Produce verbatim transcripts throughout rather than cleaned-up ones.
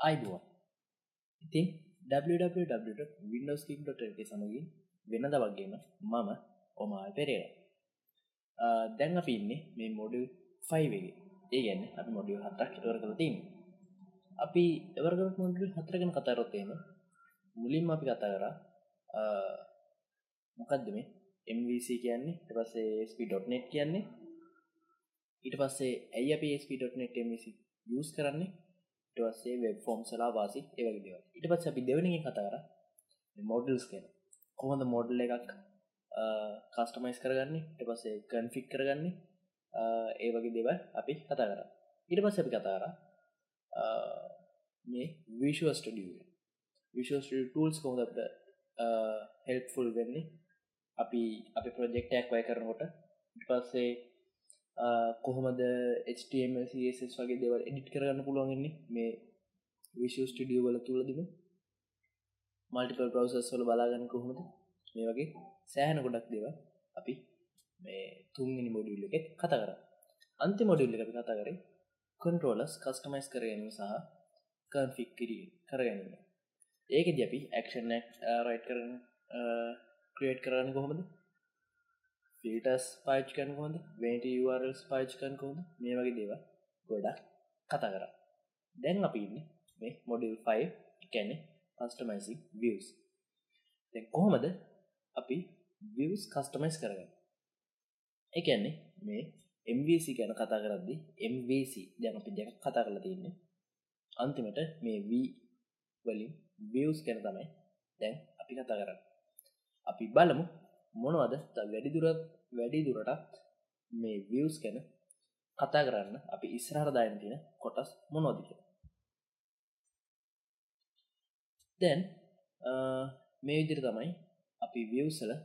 ආයිබෝවන්. ඉතින් double-u double-u double-u dot windows geek dot l k සමගින් වෙනද වගේම මම ඔමාල් පෙරේරා. දැන් අපි ඉන්නේ මේ module five එකේ. ඒ කියන්නේ අපි module හතරක් ඉවර කරලා තියෙනවා. අපි ඉවර කරපු module හතර ගැන කතා කරොත් එහෙම මුලින්ම අපි කතා කරා මොකද්ද මේ M V C කියන්නේ, ඊට පස්සේ A S P dot net කියන්නේ, ඊට පස්සේ ඇයි අපි A S P dot net M V C use කරන්නේ, ඊට පස්සේ web forms වල වාසි ඒ වගේ දේවල්. ඊට පස්සේ අපි දෙවෙනි එකෙන් කතා කරා මේ modules ගැන. කොහොමද model එකක් customize කරගන්නේ, ඊට පස්සේ config කරගන්නේ, ඒ වගේ දේවල් අපි කතා කරා. ඊට පස්සේ අපි කතා කරා මේ Visual Studio එක. Visual Studio tools කොහොමද අපිට helpful වෙන්නේ අපි අපේ project එකක් වය කරනකොට. ඊට පස්සේ කොහොමද H T M L C S S වගේ දේවල් edit කරගන්න පුළුවන් වෙන්නේ මේ Visual Studio වල තුලදීම. multiple browsers වල බලා ගන්න කොහොමද මේ වගේ සෑහෙන ගොඩක් දේවල් අපි මේ තුන්වෙනි module එකේ කතා කරා. අන්තිම module එක අපි කතා කරේ controllers customize කර ගැනීම සහ config කර ගැනීම. ඒකෙදි අපි action එක write කරන create කරන්නේ කොහොමද? filters පාවිච්චි කරන්නේ කොහොමද? vanity U R Ls පාවිච්චි කරන්නේ කොහොමද? මේ වගේ දේවල් ගොඩක් කතා කරා. දැන් අපි ඉන්නේ මේ module five කියන්නේ customizing views. දැන් කොහොමද අපි views customize කරගන්නේ? ඒ කියන්නේ මේ M V C ගැන කතා කරද්දී M V C දැන් අපි දෙකක් කතා කරලා තියෙන්නේ. අන්තිමට මේ V වලින් views ගැන තමයි දැන් අපි කතා කරන්නේ. අපි බලමු මොනවද වැඩි දුරට වැඩි දුරටත් මේ views ගැන කතා කරන්න අපි ඉස්සරහට දාගෙන තියෙන කොටස් මොනවද කියලා. දැන් මේ විදිහට තමයි අපි views වල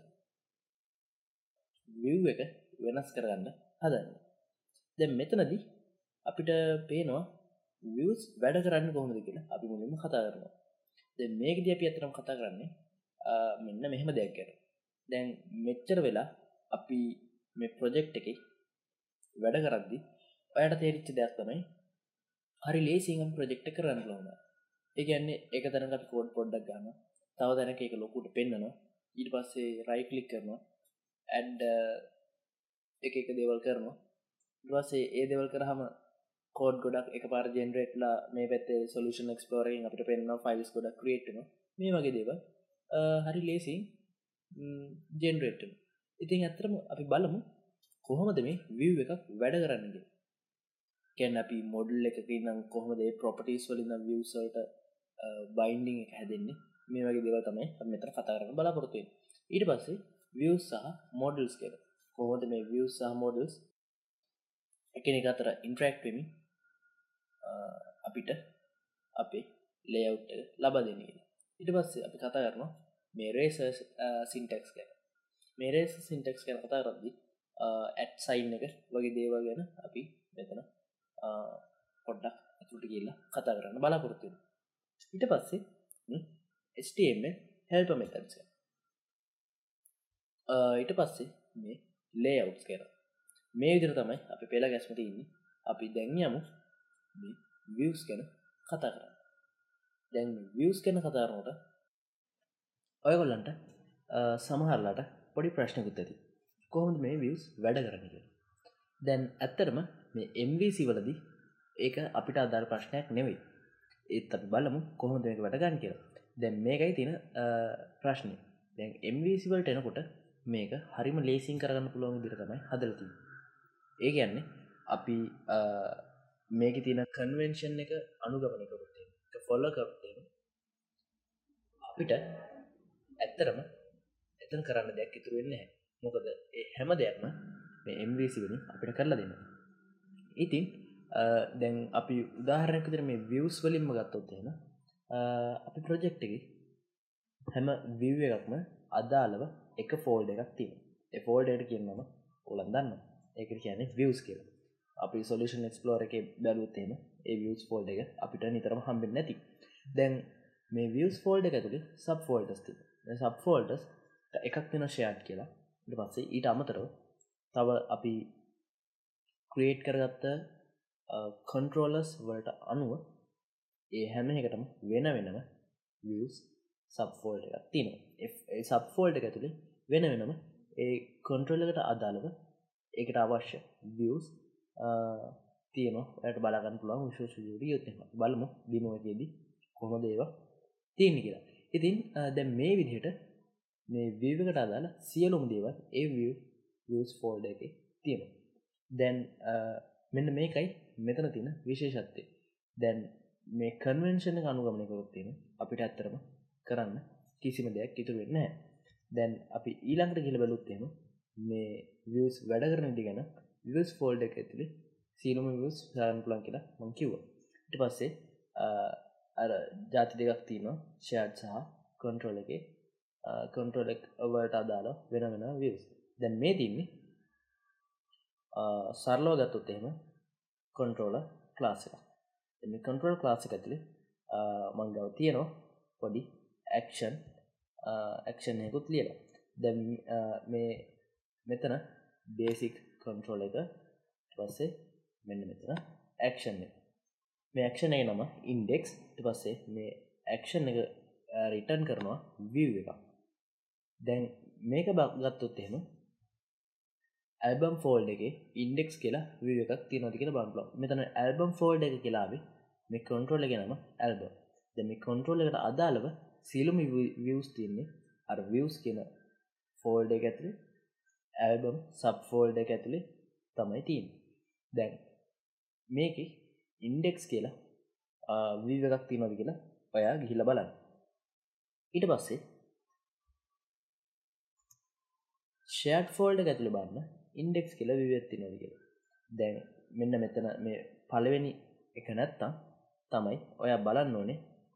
view එක වෙනස් කරගන්න හදන්නේ. දැන් මෙතනදී අපිට පේනවා views වැඩ කරන්නේ කොහොමද කියලා අපි මුලින්ම කතා කරනවා. දැන් මේකදී අපි අතරම කතා කරන්නේ මෙන්න මෙහෙම දෙයක් ගැන. දැන් මෙච්චර වෙලා අපි මේ ප්‍රොජෙක්ට් එකේ වැඩ කරද්දී ඔයාලට තේරිච්ච දෙයක් තමයි හරි ලේසියෙන් අපි ප්‍රොජෙක්ට් එක කරන්න පුළුවන්. ඒ කියන්නේ එක තැනක අපි කෝඩ් පොඩ්ඩක් ගන්නවා. තව තැනක ඒක ලොකුට පෙන්නනවා. ඊට පස්සේ right click කරනවා. add එක එක දේවල් කරනවා. ඊට පස්සේ ඒ දේවල් කරාම කෝඩ් ගොඩක් එකපාර generate ලා මේ පැත්තේ solution explorer එකෙන් අපිට පෙන්නනවා files ගොඩක් create වෙනවා. මේ වගේ දේවල් හරි ලේසියෙන් generate වෙනවා. ඉතින් ඇත්තටම අපි බලමු කොහොමද මේ view එකක් වැඩ කරන්නේ කියලා. කියන්නේ අපි model එකක ඉඳන් කොහොමද මේ properties වලින් නම් views වලට binding එක හැදෙන්නේ. මේ වගේ දේවල් තමයි අපි මෙතන කතා කරන්න බලාපොරොත්තු වෙන්නේ. ඊට පස්සේ views සහ models කියලා. කොහොමද මේ views සහ models එකිනෙක අතර interact වෙමින් අපිට අපේ layout එක ලබා දෙන්නේ කියලා. ඊට පස්සේ අපි කතා කරනවා මේ eraser syntax ගැන. මේ eraser syntax ගැන කතා කරද්දී at sign එක වගේ දේවල් ගැන අපි මෙතන පොඩ්ඩක් අතුලට ගිහිල්ලා කතා කරන්න බලාපොරොත්තු වෙනවා. ඊට පස්සේ H T M L helper methods ගැන. ඊට පස්සේ මේ layouts ගැන. මේ විදිහට තමයි අපි පෙළ ගැස්ම තියෙන්නේ. අපි දැන් යමු මේ views ගැන කතා කරන්න. දැන් මේ views ගැන කතා කරනකොට ඔයගොල්ලන්ට සමහරලාට පොඩි ප්‍රශ්නකුත් ඇති. කොහොමද මේ views වැඩ කරන්නේ කියලා. දැන් ඇත්තටම මේ M V C වලදී ඒක අපිට අදාළ ප්‍රශ්නයක් නෙවෙයි. ඒත් අපි බලමු කොහොමද මේක වැඩ ගන්න කියලා. දැන් මේකයි තියෙන ප්‍රශ්නේ. දැන් M V C වලට එනකොට මේක හරිම ලේසියෙන් කරගන්න පුළුවන් විදිහට තමයි හදලා තියෙන්නේ. ඒ කියන්නේ අපි මේකේ තියෙන කන්වෙන්ෂන් එක අනුගමනය කරොත් ඒක ෆලෝ කරොත් අපිට ඇත්තටම එතන කරන්න දෙයක් ඉතුරු වෙන්නේ නැහැ. මොකද ඒ හැම දෙයක්ම මේ M V C වලින් අපිට කරලා දෙනවා. ඉතින් දැන් අපි උදාහරණයක් විදිහට මේ views වලින්ම ගත්තොත් එහෙම අපි project එකේ හැම view එකක්ම අදාළව එක folder එකක් තියෙනවා. ඒ folder එකට කියන නම ඕලන් දන්නවා. ඒකට කියන්නේ views කියලා. අපි solution explorer එකේ බැලුවොත් එහෙම ඒ views folder එක අපිට නිතරම හම්බෙන්නේ නැති. දැන් මේ views folder එක ඇතුලේ sub folders තියෙනවා. මේ sub folders එකක් තියෙනවා shared කියලා. ඊට පස්සේ ඊට අමතරව තව අපි create කරගත්ත controllers වලට අනුව ඒ හැම එකටම වෙන වෙනම views sub folder එකක් තියෙනවා. ඒ sub folder එක ඇතුලේ වෙන වෙනම ඒ control එකට අදාළව ඒකට අවශ්‍ය views තියෙනවා. ඔයාලට බලා ගන්න පුළුවන් Visual Studio එකේ යොත් එහෙම. බලමු demo එකේදී කොහොමද ඒවා තියෙන්නේ කියලා. ඉතින් දැන් මේ විදිහට මේ view එකට අදාළ සියලුම දේවල් ඒ view views folder එකේ තියෙනවා. දැන් මෙන්න මේකයි මෙතන තියෙන විශේෂත්වය. දැන් මේ කන්වෙන්ෂන් එක අනුගමනය කරොත් තියෙන අපිට ඇත්තටම කරන්න කිසිම දෙයක් ඉතුරු වෙන්නේ නැහැ. දැන් අපි ඊළඟට ගිහලා බලුත් එහෙම මේ views වැඩ කරන විදිහ ගැන views folder එක ඇතුලේ සියලුම views දාන්න පුළුවන් කියලා මම කිව්වා. ඊට පස්සේ අර ಜಾති දෙකක් තියෙනවා shared සහ control එකේ control එක වලට අදාළ වෙන වෙන views. දැන් මේ තින්නේ සරලව ගත්තොත් එහෙම controller class එක. මේ controller class එක ඇතුලේ මම ගාව තියෙනවා පොඩි action action එකකුත් ලියලා. දැන් මේ මෙතන basic control එක ඊට පස්සේ මෙන්න මෙතන action එක. මේ action එකේ නම index. ඊට පස්සේ මේ action එක return කරනවා view එකක්. දැන් මේක ගත්තොත් එහෙම album folder එකේ index කියලා view එකක් තියෙනවද කියලා බලන්න පුළුවන්. මෙතන album folder එක කියලා ආවේ මේ control එකේ නම album. දැන් මේ control එකට අදාළව සියලුම views තියෙන්නේ අර views කියන folder එක ඇතුලේ album sub folder එක ඇතුලේ තමයි තියෙන්නේ. දැන් මේකේ index කියලා view එකක් තියෙනවද කියලා ඔයා ගිහිල්ලා බලන්න. ඊට පස්සේ shared folder එක ඇතුලේ බලන්න index කියලා view එකක් තියෙනවද කියලා. දැන් මෙන්න මෙතන මේ පළවෙනි එක නැත්තම් තමයි ඔයා බලන්න ඕනේ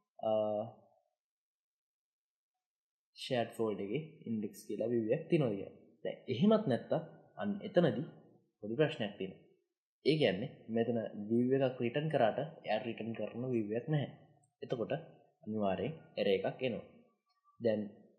shared folder එකේ index කියලා view එකක් තියෙනවද කියලා. දැන් එහෙමත් නැත්තම් අන්න එතනදී පොඩි ප්‍රශ්නයක් තියෙනවා. ඒ කියන්නේ මෙතන view එකක් return කරාට එයාට return කරන view එකක් නැහැ. එතකොට අනිවාර්යෙන් error එකක් එනවා. දැන්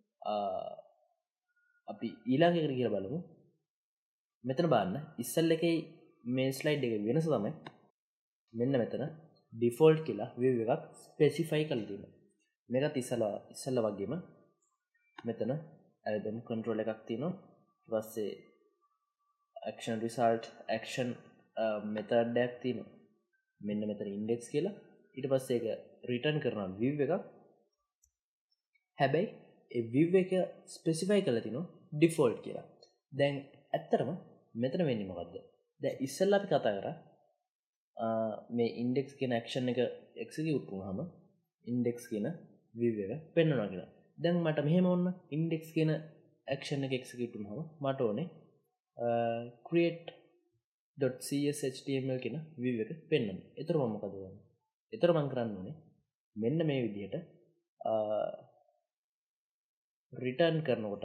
අපි ඊළඟ එකට කියලා බලමු. මෙතන බලන්න ඉස්සල් එකේ මේ ස්ලයිඩ් එකේ වෙනස තමයි මෙන්න මෙතන default කියලා view එකක් specify කරලා තියෙනවා. මේකත් ඉස්සලා ඉස්සලා වගේම මෙතන album control එකක් තියෙනවා. ඊට පස්සේ action result action method එකක් තියෙනවා. මෙන්න මෙතන index කියලා. ඊට පස්සේ ඒක return කරන view එකක්. හැබැයි ඒ view එක specify කරලා තිනවා default කියලා. දැන් ඇත්තටම මෙතන වෙන්නේ මොකද්ද? දැන් ඉස්සෙල්ලා අපි කතා කරා මේ index කියන action එක execute වුණාම index කියන view එක පෙන්වනවා කියලා. දැන් මට මෙහෙම ඕන index කියන action එක execute වුණාම මට ඕනේ create.cshtml කියන view එක පෙන්වන්න. ඒතර මම මොකද කරන්නේ? ඒතර මම කරන්න ඕනේ මෙන්න මේ විදිහට return කරනකොට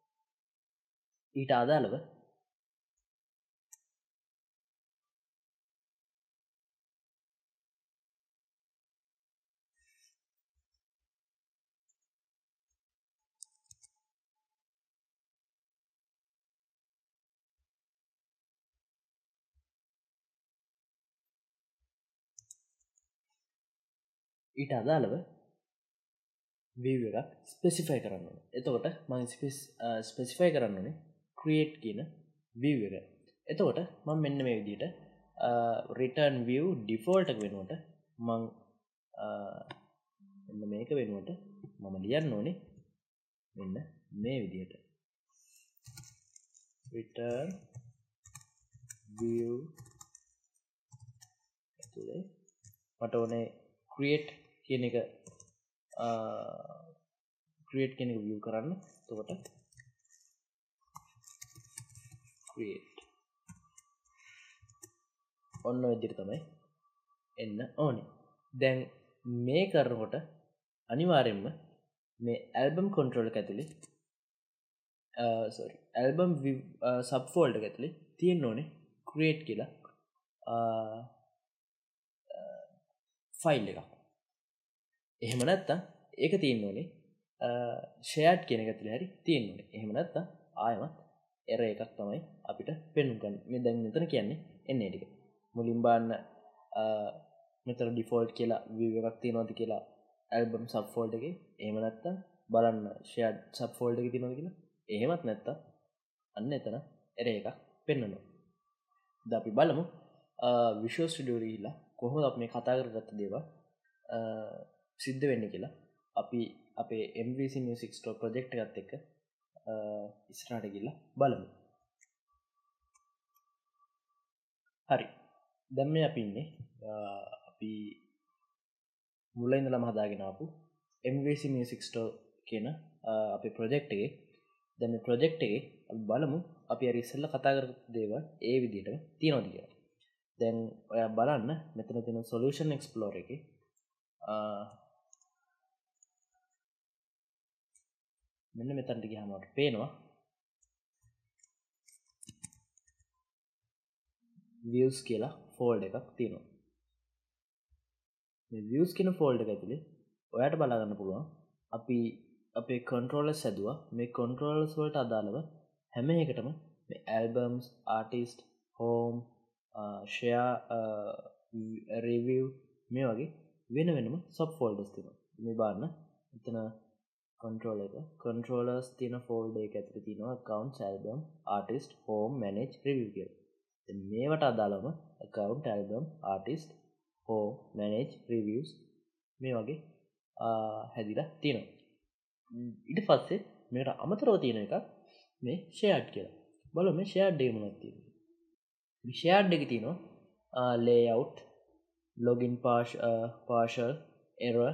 ඊට අදාළව ඊට අදාළව view එකක් specify කරන්න ඕනේ. එතකොට මම specify කරන්න ඕනේ create කියන view එක. එතකොට මම මෙන්න මේ විදිහට return view default එක වෙනුවට මම මෙන්න මේක වෙනුවට මම ලියන්න ඕනේ මෙන්න මේ විදිහට return view ඇතුලේ මට ඕනේ create කියන එක create කියන එක view කරන්න. එතකොට create ඔන්න ඔය විදිහට තමයි එන්න ඕනේ. දැන් මේ කරනකොට අනිවාර්යයෙන්ම මේ album control එක ඇතුලේ sorry album view sub folder එක ඇතුලේ තියෙන්න ඕනේ create කියලා ෆයිල් එකක්. එහෙම නැත්තම් ඒක තියෙන්න ඕනේ shared කියන එක ඇතුලේ හරි තියෙන්න ඕනේ. එහෙම නැත්තම් ආයෙමත් error එකක් තමයි අපිට පෙන්වන්න ගන්න. මේ දැන් මෙතන කියන්නේ එන්නේ ටික. මුලින් බලන්න මෙතන ඩිෆෝල්ට් කියලා view එකක් තියෙනවද කියලා album sub folder එකේ. එහෙම නැත්නම් බලන්න shared sub folder එකේ තියෙනවද කියලා. එහෙමත් නැත්නම් අන්න එතන array එකක් පෙන්වනවා. දැන් අපි බලමු Visual Studio ගිහිල්ලා කොහොමද අපි මේ කතා කරගත්ත දේවල් සිද්ධ වෙන්නේ කියලා. අපි අපේ M V C Music Store project එකත් එක්ක ඉස්සරහට ගිහිල්ලා බලමු. හරි. දැන් මේ අපි ඉන්නේ අපි මුලින් ඉඳලම හදාගෙන ආපු M V C Music Store කියන අපේ project එකේ. දැන් මේ project එකේ අපි බලමු අපි අර ඉස්සෙල්ලා කතා කරපු දේවල් ඒ විදිහටම තියනවද කියලා. දැන් ඔයා බලන්න මෙතන තියෙන solution explorer එකේ මෙන්න මෙතනට ගියාම අපිට පේනවා views කියලා folder එකක් තියෙනවා. මේ views කියන folder එක ඇතුලේ ඔයාට බලා ගන්න පුළුවන් අපි අපේ controllers හැදුවා. මේ controllers වලට අදාළව හැම එකටම මේ albums, artist, home, uh, share, uh, review මේ වගේ වෙන වෙනම sub folders තියෙනවා. මේ බලන්න එතන controller එක controllers තියෙන folder එක ඇතුලේ තියෙනවා accounts, album, artist, home, manage, review කියලා. දැන් මේවට අදාළවම account, album, artist, home, manage, reviews මේ වගේ හැදිලා තියෙනවා. ඊට පස්සේ මේකට අමතරව තියෙන එකක් මේ shared කියලා. බලමු මේ shared එකේ මොනවද තියෙන්නේ. මේ shared එකේ තියෙනවා layout, login partial, error,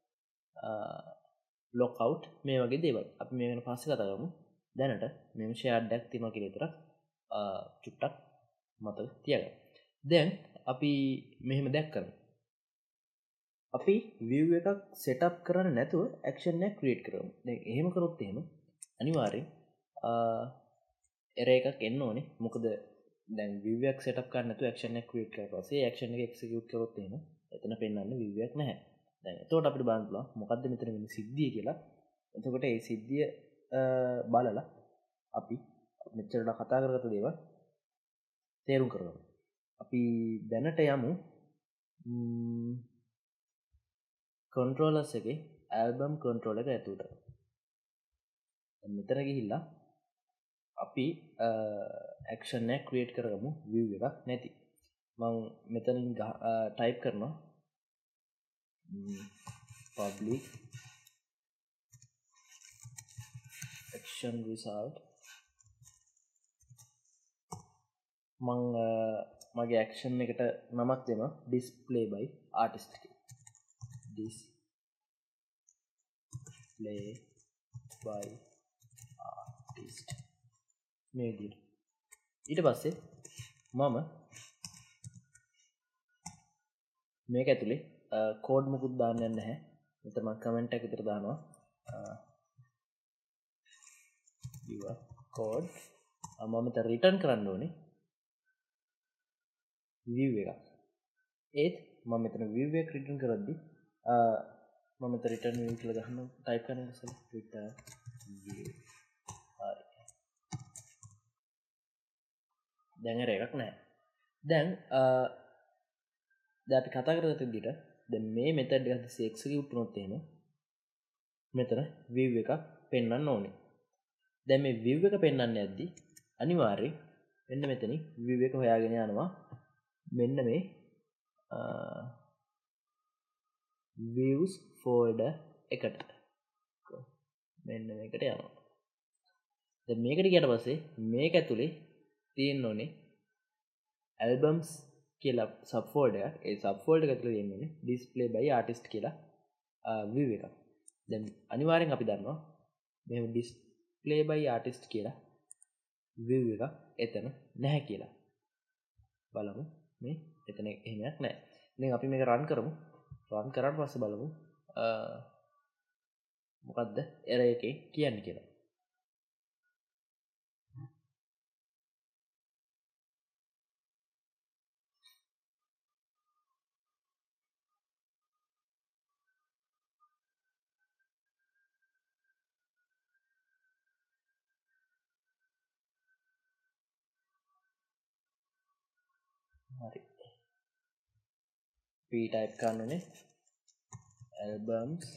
lockout මේ වගේ දේවල්. අපි මේ ගැන පස්සේ කතා කරමු. දැනට මේ shared එකක් තියෙනවා කියලා විතරක් චුට්ටක් මතක තියාගන්න. දැන් අපි මෙහෙම දැක්කම අපි view එකක් setup කරන්නේ නැතුව action එකක් create කරමු. දැන් එහෙම කරොත් එහෙම අනිවාර්යෙන් error එකක් එන්න ඕනේ. මොකද දැන් view එකක් setup කරන්න නැතුව action එකක් create කරලා පස්සේ action එක execute කරොත් එහෙම එතන පෙන්වන්නේ view එකක් නැහැ. දැන් එතකොට අපිට බලන්න පුළුවන් මොකද්ද මෙතන වෙන සිද්ධිය කියලා. එතකොට ඒ සිද්ධිය බලලා අපි මෙච්චරට කතා කරගත්ත දේවල් තේරුම් කරගමු. අපි දැනට යමු controllers එකේ album controller එක ඇතුළට. මෙතන ගිහිල්ලා අපි action එක create කරගමු view එකක් නැති. මම මෙතනින් type කරනවා public action result. මම මගේ action එකට නමක් දෙනවා display by artist කියලා. display by artist මේ විදිහට. ඊට පස්සේ මම මේක ඇතුලේ කෝඩ් මොකුත් දාන්න යන්නේ නැහැ. මෙතන මම කමෙන්ට් එක විතර දානවා. your code මම මෙතන රිටර්න් කරන්න ඕනේ view එකක්. ඒත් මම මෙතන view එක රිටර්න් කරද්දී මම මෙතන රිටර්න් view කියලා ගහනවා. ටයිප් කරන්න ඉස්සෙල්ලා රිටර්න් view. හරි. දැන් error එකක් නැහැ. දැන් දැන් අපි කතා කරගත්ත විදිහට දැන් මේ method එක දිහා execute වුණොත් එහෙම මෙතන view එකක් පෙන්වන්න ඕනේ. දැන් මේ view එක පෙන්වන්න යද්දි අනිවාර්යෙන් මෙන්න මෙතනින් view එක හොයාගෙන යනවා. මෙන්න මේ views folder එකට මෙන්න මේකට යනවා. දැන් මේකට ගියට පස්සේ මේක ඇතුලේ තියෙන්න ඕනේ albums කියලා sub folder එකක්. ඒ sub folder එක ඇතුලේ තියෙන්න ඕනේ display by artist කියලා view එකක්. දැන් අනිවාර්යෙන් අපි දන්නවා මේ display by artist කියලා view එකක් එතන නැහැ කියලා. බලමු මේ එතන එහෙමයක් නැහැ. ඉතින් අපි මේක run කරමු. run කරාට පස්සේ බලමු මොකද්ද error එකේ කියන්නේ කියලා. හරි. p type කරන්න ඕනේ albums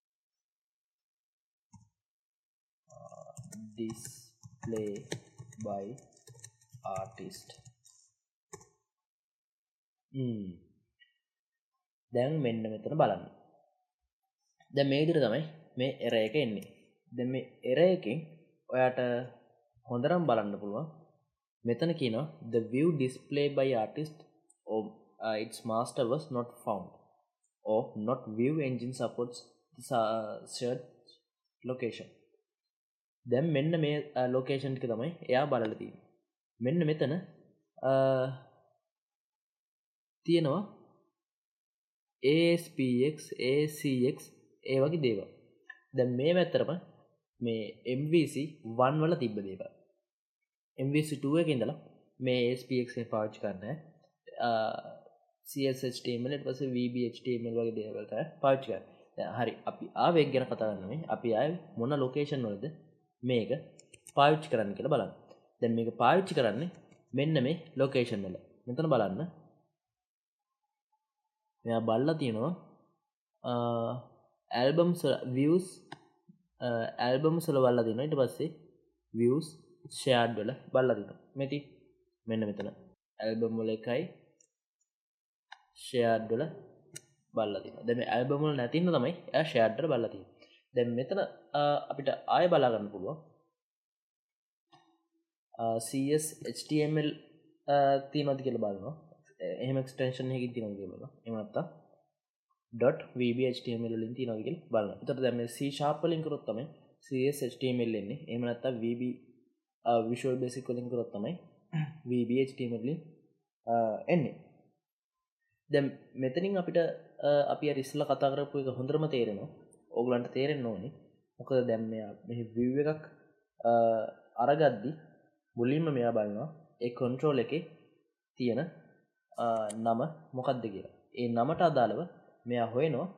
uh, display by artist. hmm දැන් මෙන්න මෙතන බලන්න. දැන් මේ විදිහට තමයි මේ error එක එන්නේ. දැන් මේ error එකෙන් ඔයාට හොඳටම බලන්න පුළුවන්. මෙතන කියනවා the view display by artist or uh, its master was not found or not view engine supports the search location. දැන් මෙන්න මේ location ටික තමයි එයා බලලා තියෙන්නේ. මෙන්න මෙතන තියෙනවා A S P X A C X ඒ වගේ දේවල්. දැන් මේ පැත්තරම මේ M V C one වල තිබ්බ දේවල්. M V C two එකේ ඉඳලා මේ A S P X එක පාවිච්චි කරන්නේ C S H T M L ඊට පස්සේ V B H T M L වගේ දේවල් තමයි පාවිච්චි කරන්නේ. දැන් හරි අපි ආවෙක් ගැන කතා කරනවා මේ. අපි ආවේ මොන ලොකේෂන් වලද මේක පාවිච්චි කරන්න කියලා බලන්න. දැන් මේක පාවිච්චි කරන්නේ මෙන්න මේ ලොකේෂන් වල. මෙතන බලන්න. මෙයා බලලා තියෙනවා albums views albums වල බලලා තියෙනවා. ඊට පස්සේ views shared වල බලලා තියෙනවා. මෙති මෙන්න මෙතන album වල එකයි shared වල බලලා තියෙනවා. දැන් මේ album වල නැතිනම් තමයි එයා shared වල බලලා තියෙන්නේ. දැන් මෙතන අපිට ආයෙ බලා ගන්න පුළුවන් C S H T M L තියෙනවද කියලා බලනවා. එහෙම එක්ස්ටෙන්ෂන් එකකින් තියෙනවද කියලා බලනවා. එහෙම නැත්නම් .vbhtml වලින් තියෙනවද කියලා බලනවා. ඒතර දැන් මේ C sharp වලින් කරොත් තමයි C S H T M L එන්නේ. එහෙම නැත්නම් V B Visual Basic වලින් කරොත් තමයි V B H T M L වලින් එන්නේ. දැන් මෙතනින් අපිට අපි අර ඉස්සෙල්ලා කතා කරපු එක හොඳටම තේරෙනවා. ඕගලන්ට තේරෙන්න ඕනේ. මොකද දැන් මෙයා මෙහි view එකක් අරගද්දි මුලින්ම මෙයා බලනවා ඒ control එකේ තියෙන නම මොකක්ද කියලා. ඒ නමට අදාළව මෙයා හොයනවා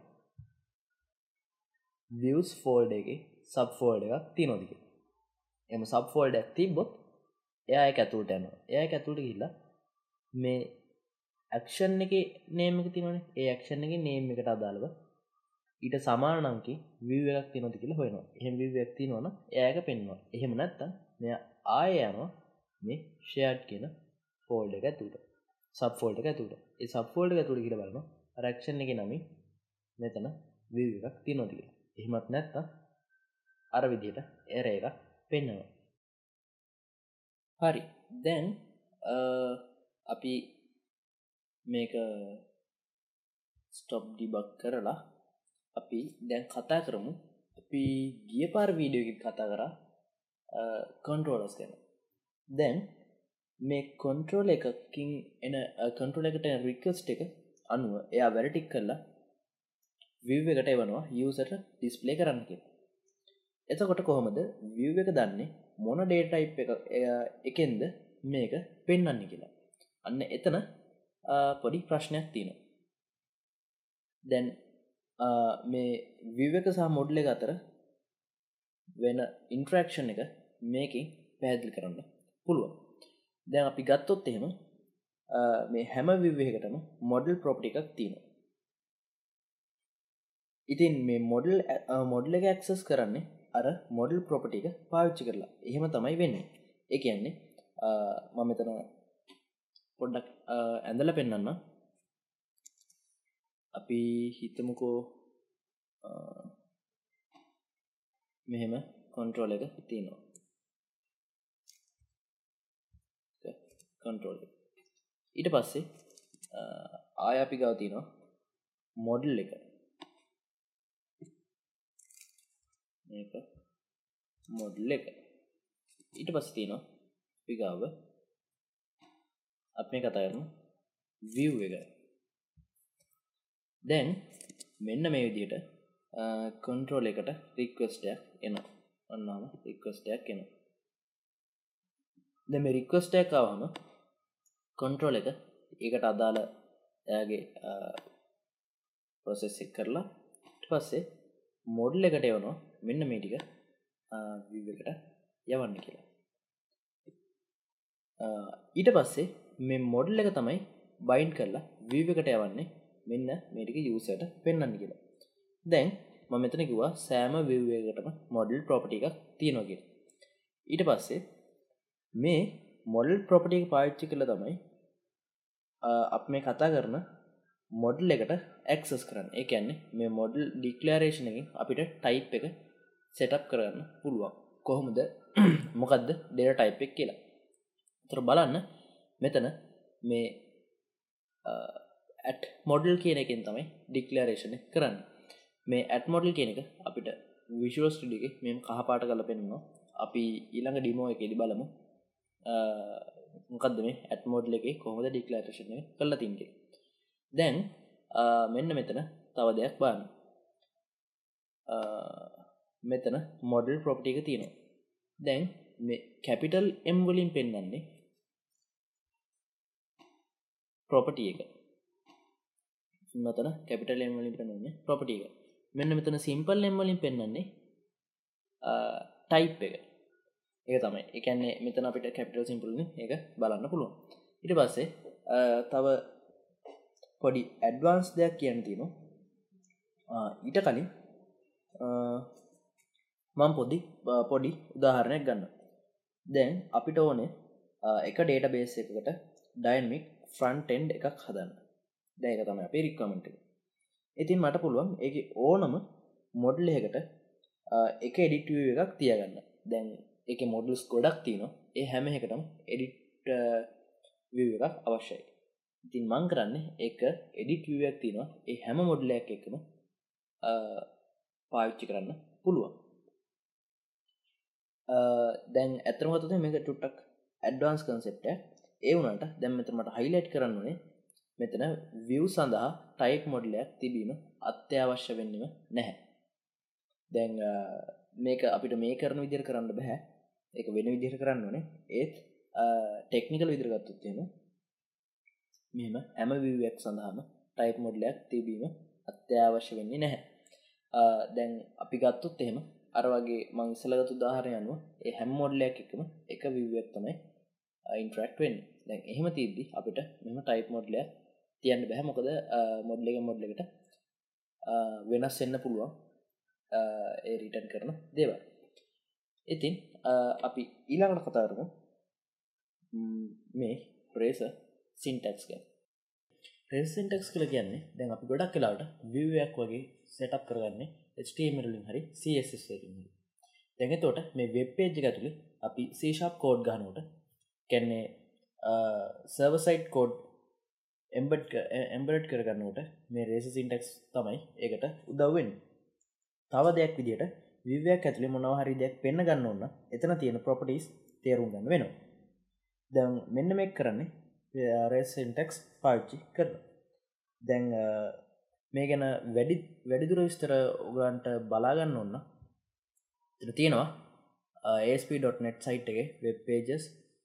views folder එකේ sub folder එකක් තියෙනවද කියලා. එහෙම sub folder එකක් තිබ්බොත් එයා ඒක ඇතුළට යනවා. එයා ඒක ඇතුළට ගිහිල්ලා මේ action එකේ name එක තියෙනවනේ. ඒ action එකේ name එකට අදාළව ඊට සමාන නම් කි view එකක් තියෙනවද කියලා හොයනවා. එහෙම view එකක් තියෙනවනම් එයා ඒක පෙන්වනවා. එහෙම නැත්නම් මෙයා ආයෙ යනවා මේ shared කියන folder එක ඇතුළට. sub folder එක ඇතුළට. ඒ sub folder එක ඇතුළට ගිහලා බලනවා අර action එකේ නමින් මෙතන view එකක් තියෙනවද කියලා. එහෙමත් නැත්නම් අර විදිහට error එකක් පෙන්වනවා. හරි. දැන් අපි මේක stop debug කරලා අපි දැන් කතා කරමු. අපි ගිය පාර වීඩියෝ එකකින් කතා කරා controllers ගැන. දැන් මේ control එකකින් එන control එකට එන request එක අනුව එයා වැරටික් කරලා view එකට එවනවා user display කරන්න කියලා. එතකොට කොහොමද view එක දන්නේ මොන data type එක එකෙන්ද මේක පෙන්වන්නේ කියලා. අන්න එතන පොඩි ප්‍රශ්නයක් තියෙනවා. දැන් මේ view එක සහ model එක අතර වෙන interaction එක මේකෙන් පැහැදිලි කරන්න පුළුවන්. දැන් අපි ගත්තොත් එහෙම මේ හැම view එකකටම model property එකක් තියෙනවා. ඉතින් මේ model model එක access කරන්නේ අර model property එක පාවිච්චි කරලා. එහෙම තමයි වෙන්නේ. ඒ කියන්නේ මම මෙතන පොඩ්ඩක් ඇඳලා පෙන්නන්න. අපි හිතමුකෝ මෙහෙම control එක තියෙනවා. control එක. ඊට පස්සේ ආය අපි ගාව තියෙනවා model එක. මේක model එක. ඊට පස්සේ තියෙනවා අපි ගාව අපි කතා කරමු view එක. දැන් මෙන්න මේ විදිහට control එකට request එකක් එනවා. අන්නම request එකක් එනවා. දැන් මේ request එක ආවම control එක ඒකට අදාළ එයාගේ process එක කරලා ඊට පස්සේ model එකට එවනවා මෙන්න මේ ටික view එකට යවන්න කියලා. ඊට පස්සේ මේ model එක තමයි bind කරලා view එකට යවන්නේ මෙන්න මේ ටික යූසර්ට පෙන්වන්න කියලා. දැන් මම මෙතන කිව්වා සෑම view එකකටම model property එකක් තියෙනවා කියලා. ඊට පස්සේ මේ model property එක පාවිච්චි කරලා තමයි අපි මේ කතා කරන model එකට access කරන්න. ඒ කියන්නේ මේ model declaration එකෙන් අපිට type එක setup කරගන්න පුළුවන්. කොහොමද මොකද්ද data type එක කියලා. ඒතර බලන්න මෙතන මේ at model කියන එකෙන් තමයි declaration එක කරන්නේ. මේ at model කියන එක අපිට Visual Studio එකේ මෙහෙම කහ පාට කරලා පෙන්නනවා. අපි ඊළඟ demo එකේදී බලමු මොකද්ද මේ at model එකේ කොහොමද declaration එක කරලා තින්නේ කියලා. දැන් මෙන්න මෙතන තව දෙයක් බලන්න. මෙතන model property එක තියෙනවා. දැන් මේ capital M වලින් පෙන්නන්නේ property එක. මෙතන capital M වලින් පෙන්නන්නේ property එක. මෙන්න මෙතන simple M වලින් පෙන්නන්නේ type එක. ඒක තමයි. ඒ කියන්නේ මෙතන අපිට capital simple වලින් ඒක බලන්න පුළුවන්. ඊට පස්සේ තව පොඩි advanced දෙයක් කියන්න තියෙනවා. ඊට කලින් මම පොඩි පොඩි උදාහරණයක් ගන්නම්. දැන් අපිට ඕනේ එක database එකකට dynamic front end එකක් හදන්න. දැන් ඒක තමයි අපේ requirement එක. ඉතින් මට පුළුවන් ඒකේ ඕනම model එකකට එක edit view එකක් තියාගන්න. දැන් ඒකේ models ගොඩක් තියෙනවා. ඒ හැම එකටම edit view එකක් අවශ්‍යයි. ඉතින් මම කරන්නේ ඒක edit view එකක් තියෙනවා. ඒ හැම model එකක් එක්කම පාවිච්චි කරන්න පුළුවන්. දැන් ඇත්තටම ගත්තොත් මේක ටුට්ටක් ඇඩ්වාන්ස් concept එකක්. ඒ වුණාට දැන් මෙතන මට highlight කරන්න ඕනේ මෙතන view සඳහා type model එකක් තිබීම අත්‍යවශ්‍ය වෙන්නේම නැහැ. දැන් මේක අපිට මේ කරන විදිහට කරන්න බෑ. ඒක වෙන විදිහට කරන්න ඕනේ. ඒත් ටෙක්නිකල් විදිහට ගත්තොත් එහෙම මෙහෙම හැම view එකක් සඳහාම type model එකක් තිබීම අත්‍යවශ්‍ය වෙන්නේ නැහැ. දැන් අපි ගත්තොත් එහෙම අර වගේ මම ඉස්සෙල්ලා ගත්ත උදාහරණය අනුව ඒ හැම model එකක් එක්කම එක view එකක් තමයි interact වෙන්නේ. දැන් එහෙම තියද්දි අපිට මෙහෙම type model එකක් තියන්න බෑ. මොකද model එකෙන් model එකට වෙනස් වෙන්න පුළුවන් ඒ return කරන දේවල්. ඉතින් අපි ඊළඟට කතා කරමු මේ tracer syntax ගැන. tracer syntax කියලා කියන්නේ දැන් අපි ගොඩක් වෙලාවට view එකක් වගේ setup කරගන්නේ H T M L වලින් හරි C S S වලින් හරි. දැන් එතකොට මේ web page එක ඇතුලේ අපි C sharp code ගන්නකොට කියන්නේ server side code embed embedded කරගන්නකොට මේ tracer syntax තමයි ඒකට උදව් වෙන්නේ. තව දෙයක් විදිහට view එකක් ඇතුලේ මොනවා හරි දෙයක් පෙන්න ගන්න ඕන නම් එතන තියෙන properties තේරුම් ගන්න වෙනවා. දැන් මෙන්න මේක කරන්නේ tracer syntax පාවිච්චි කරලා. දැන් මේ ගැන වැඩි වැඩිදුර විස්තර ඔයගලන්ට බලා ගන්න ඕන නම් එතන තියෙනවා A S P dot net site එකේ web pages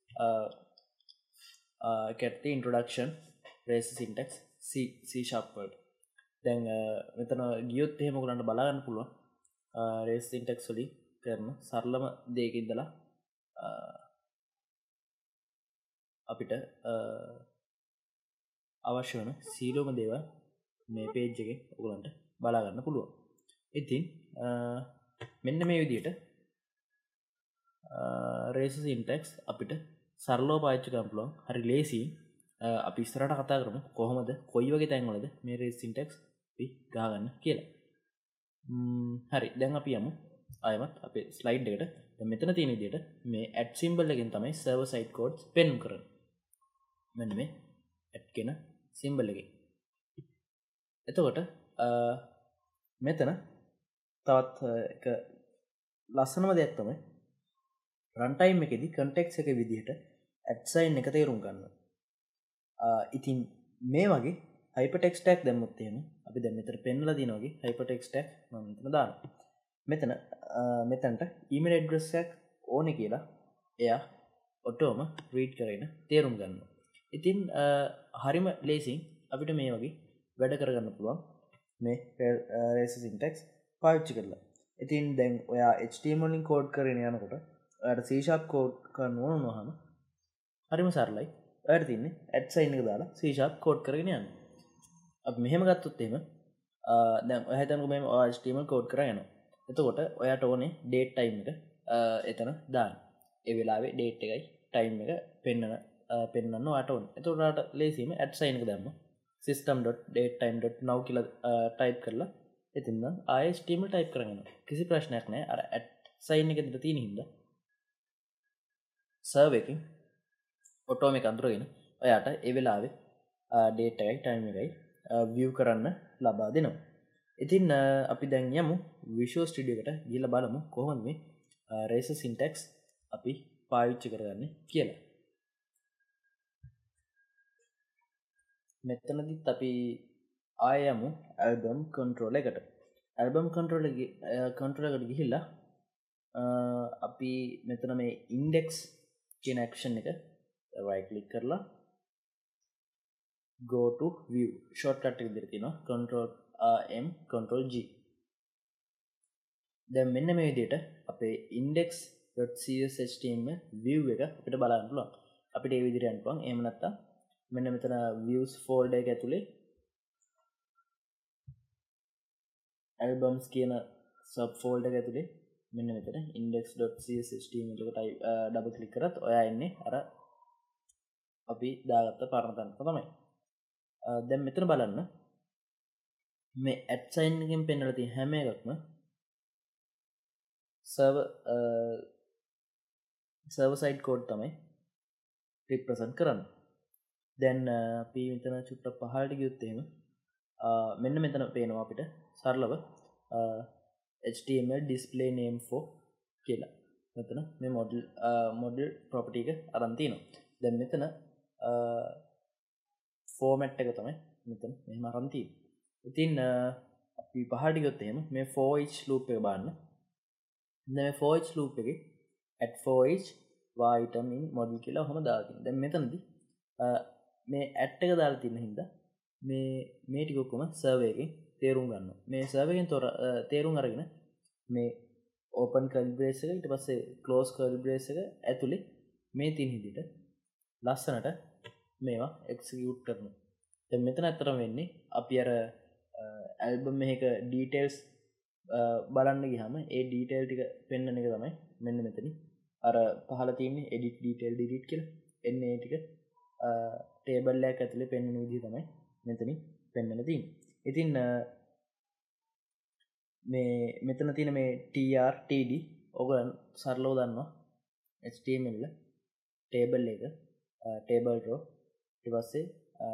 get the introduction tracer syntax C C sharp word. දැන් මෙතන ගියොත් එහෙම ඔයගලන්ට බලා ගන්න පුළුවන් tracer syntax වලින් කරන සරලම දෙයක ඉඳලා අපිට අවශ්‍ය වෙන සීලොම දේවල් මේ page එකේ ඔයගලන්ට බලා ගන්න පුළුවන්. ඉතින් මෙන්න මේ විදිහට tracer syntax අපිට සරලව පාවිච්චි කරන්න පුළුවන්. හරි ලේසි. අපි ඉස්සරහට කතා කරමු කොහොමද කොයි වගේ තැන්වලද මේ tracer syntax අපි ගහගන්න කියලා. හරි දැන් අපි යමු ආයෙමත් අපේ ස්ලයිඩ් එකට. දැන් මෙතන තියෙන විදිහට මේ at symbol එකෙන් තමයි server side codes පෙන්වන්න කරන්නේ. මෙන්න මේ at කියන symbol එකේ. එතකොට මෙතන තවත් එක ලස්සනම දෙයක් තමයි runtime එකේදී context එක විදිහට at sign එක තේරුම් ගන්න. ඉතින් මේ වගේ hypertext tag දැම්මොත් එහෙම අපි දැන් මෙතන පෙන්නලා තියෙන වගේ hypertext tag මම මෙතන දානවා. මෙතන මෙතනට email address එකක් ඕනේ කියලා එයා ඔටෝම read කරගෙන තේරුම් ගන්නවා. ඉතින් හරිම ලේසියෙන් අපිට මේ වගේ වැඩ කරගන්න පුළුවන් මේ tracer syntax පාවිච්චි කරලා. ඉතින් දැන් ඔයා H T M L වලින් කෝඩ් කරගෙන යනකොට ඔයාට C sharp කෝඩ් කරන්න ඕන වුණාම හරිම සරලයි. ඔයාට තියෙන්නේ at sign එක දාලා C sharp කෝඩ් කරගෙන යන්න. අපි මෙහෙම ගත්තොත් එහෙම දැන් ඔය හිතන්නකෝ මේ H T M L code කරගෙන යනවා. එතකොට ඔයාට ඕනේ date time එක එතන දාන්න. ඒ වෙලාවේ date එකයි time එක පෙන්නන පෙන්නන්න ඔයාට ඕනේ. එතකොට ඔයාට ලේසියෙම at sign එක දාන්න. system.datetime.now කියලා type කරලා ඉතින් නම් ආයෙ H T M L type කරගෙන යනවා. කිසි ප්‍රශ්නයක් නැහැ. අර at sign එක දෙන්න තියෙන හින්දා server එකකින් ඔටෝමැටික් අඳුරගෙන ඔයාට ඒ වෙලාවේ date එකයි time එකයි view කරන්න ලබා දෙනවා. ඉතින් අපි දැන් යමු Visual Studio එකට ගිහලා බලමු කොහොමද මේ Razor syntax අපි පාවිච්චි කරගන්නේ කියලා. මෙතනදිත් අපි ආයෙ යමු album control එකට. album control එක control එකට ගිහිල්ලා අපි මෙතන මේ index කියන action එක right click කරලා go to view shortcut එක විදිහට තියෙනවා control M control G. දැන් මෙන්න මේ විදිහට අපේ index.cshtml view එක අපිට බලන්න පුළුවන්. අපිට මේ විදිහට යන්න පුළුවන්. එහෙම නැත්නම් මෙන්න මෙතන views folder එක ඇතුලේ albums කියන sub folder එක ඇතුලේ මෙන්න මෙතන index.cshtml එකට double click කරත් ඔයා එන්නේ අර අපි දාගත්ත පරණ තැනට තමයි. දැන් මෙතන බලන්න මේ at sign එකෙන් පෙන්නලා තියෙන හැම එකක්ම server server side code තමයි represent කරන්නේ. දැන් අපි මෙතන චුට්ටක් පහළට ගියොත් එහෙම මෙන්න මෙතන පේනවා අපිට සරලව H T M L display name for කියලා. මෙතන මේ model model property එක අරන් තිනවා. දැන් මෙතන format එක තමයි මෙතන මෙහෙම අරන් තියෙන්නේ. ඉතින් අපි පහළට ගියොත් එහෙම මේ for each loop එක බලන්න. දැන් මේ for each loop එකේ at for each var item in model කියලා ඔහම දාලා තියෙනවා. දැන් මෙතනදී මේ at එක දාලා තියෙන හින්දා මේ මේ ටික ඔක්කොම server එකෙන් තේරුම් ගන්නවා. මේ server එකෙන් තේරුම් අරගෙන මේ open curly brace එක ඊට පස්සේ close curly brace එක ඇතුලේ මේ තින් හිදිට ලස්සනට මේවා execute කරනවා. දැන් මෙතන අතරම වෙන්නේ අපි අර album එකක details බලන්න ගියාම ඒ detail ටික පෙන්වන එක තමයි මෙන්න මෙතනින් අර පහළ තියෙන්නේ edit detail delete කියලා. එන්නේ ඒ ටික table එකක් ඇතුලේ පෙන්වන විදිහ තමයි මෙතනින් පෙන්වලා තියෙන්නේ. ඉතින් මේ මෙතන තියෙන මේ tr td ඔයගොල්ලන් සරලව දන්නවා H T M L table එක table row ඊට පස්සේ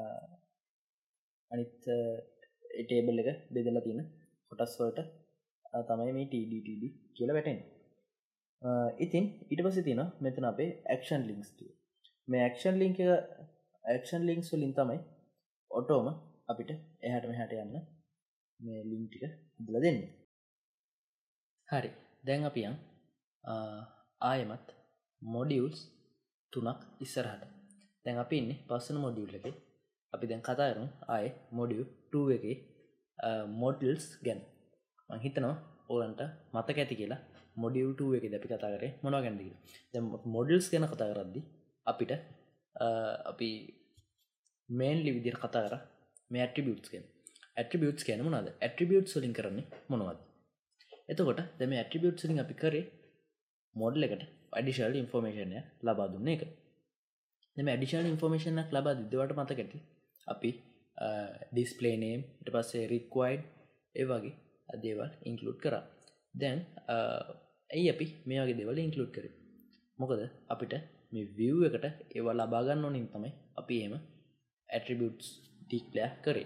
අනිත් ඒ table එක බෙදලා තියෙන කොටස් වලට තමයි මේ td td කියලා වැටෙන්නේ. ඉතින් ඊට පස්සේ තියෙනවා මෙතන අපේ action links ටික. මේ action link එක action links වලින් තමයි ඔටෝම අපිට එහාට මෙහාට යන්න මේ link ටික හදලා දෙන්නේ. හරි. දැන් අපි යන් ආයෙමත් modules තුනක් ඉස්සරහට. දැන් අපි ඉන්නේ පස්වෙනි module එකේ. අපි දැන් කතා කරමු ආයේ module two එකේ modules ගැන. මම හිතනවා ඔයගලන්ට මතක ඇති කියලා module two එකේදී අපි කතා කරේ මොනවා ගැනද කියලා. දැන් modules ගැන කතා කරද්දී අපිට අපි mainly විදිහට කතා කරා මේ attributes ගැන. attributes කියන්නේ මොනවද? attributes වලින් කරන්නේ මොනවද? එතකොට දැන් මේ attributes වලින් අපි කරේ model එකට additional information එක ලබා දුන්න එක. දැන් මේ additional information එකක් ලබා දෙද්දී ඔයාලට මතක ඇති අපි display name ඊට පස්සේ required ඒ වගේ දේවල් include කරා. දැන් ඇයි අපි මේ වගේ දේවල් include කරේ? මොකද අපිට මේ view එකට ඒවා ලබා ගන්න ඕනින් තමයි අපි එහෙම attributes declare කරේ.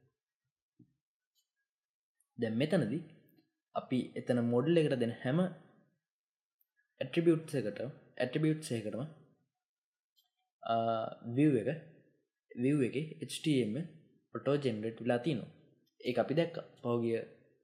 දැන් මෙතනදී අපි එතන model එකට දෙන හැම attributes එකට attributes එකකටම view එක view එකේ H T M L auto generate වෙලා තිනවා. ඒක අපි දැක්කා. පහුගිය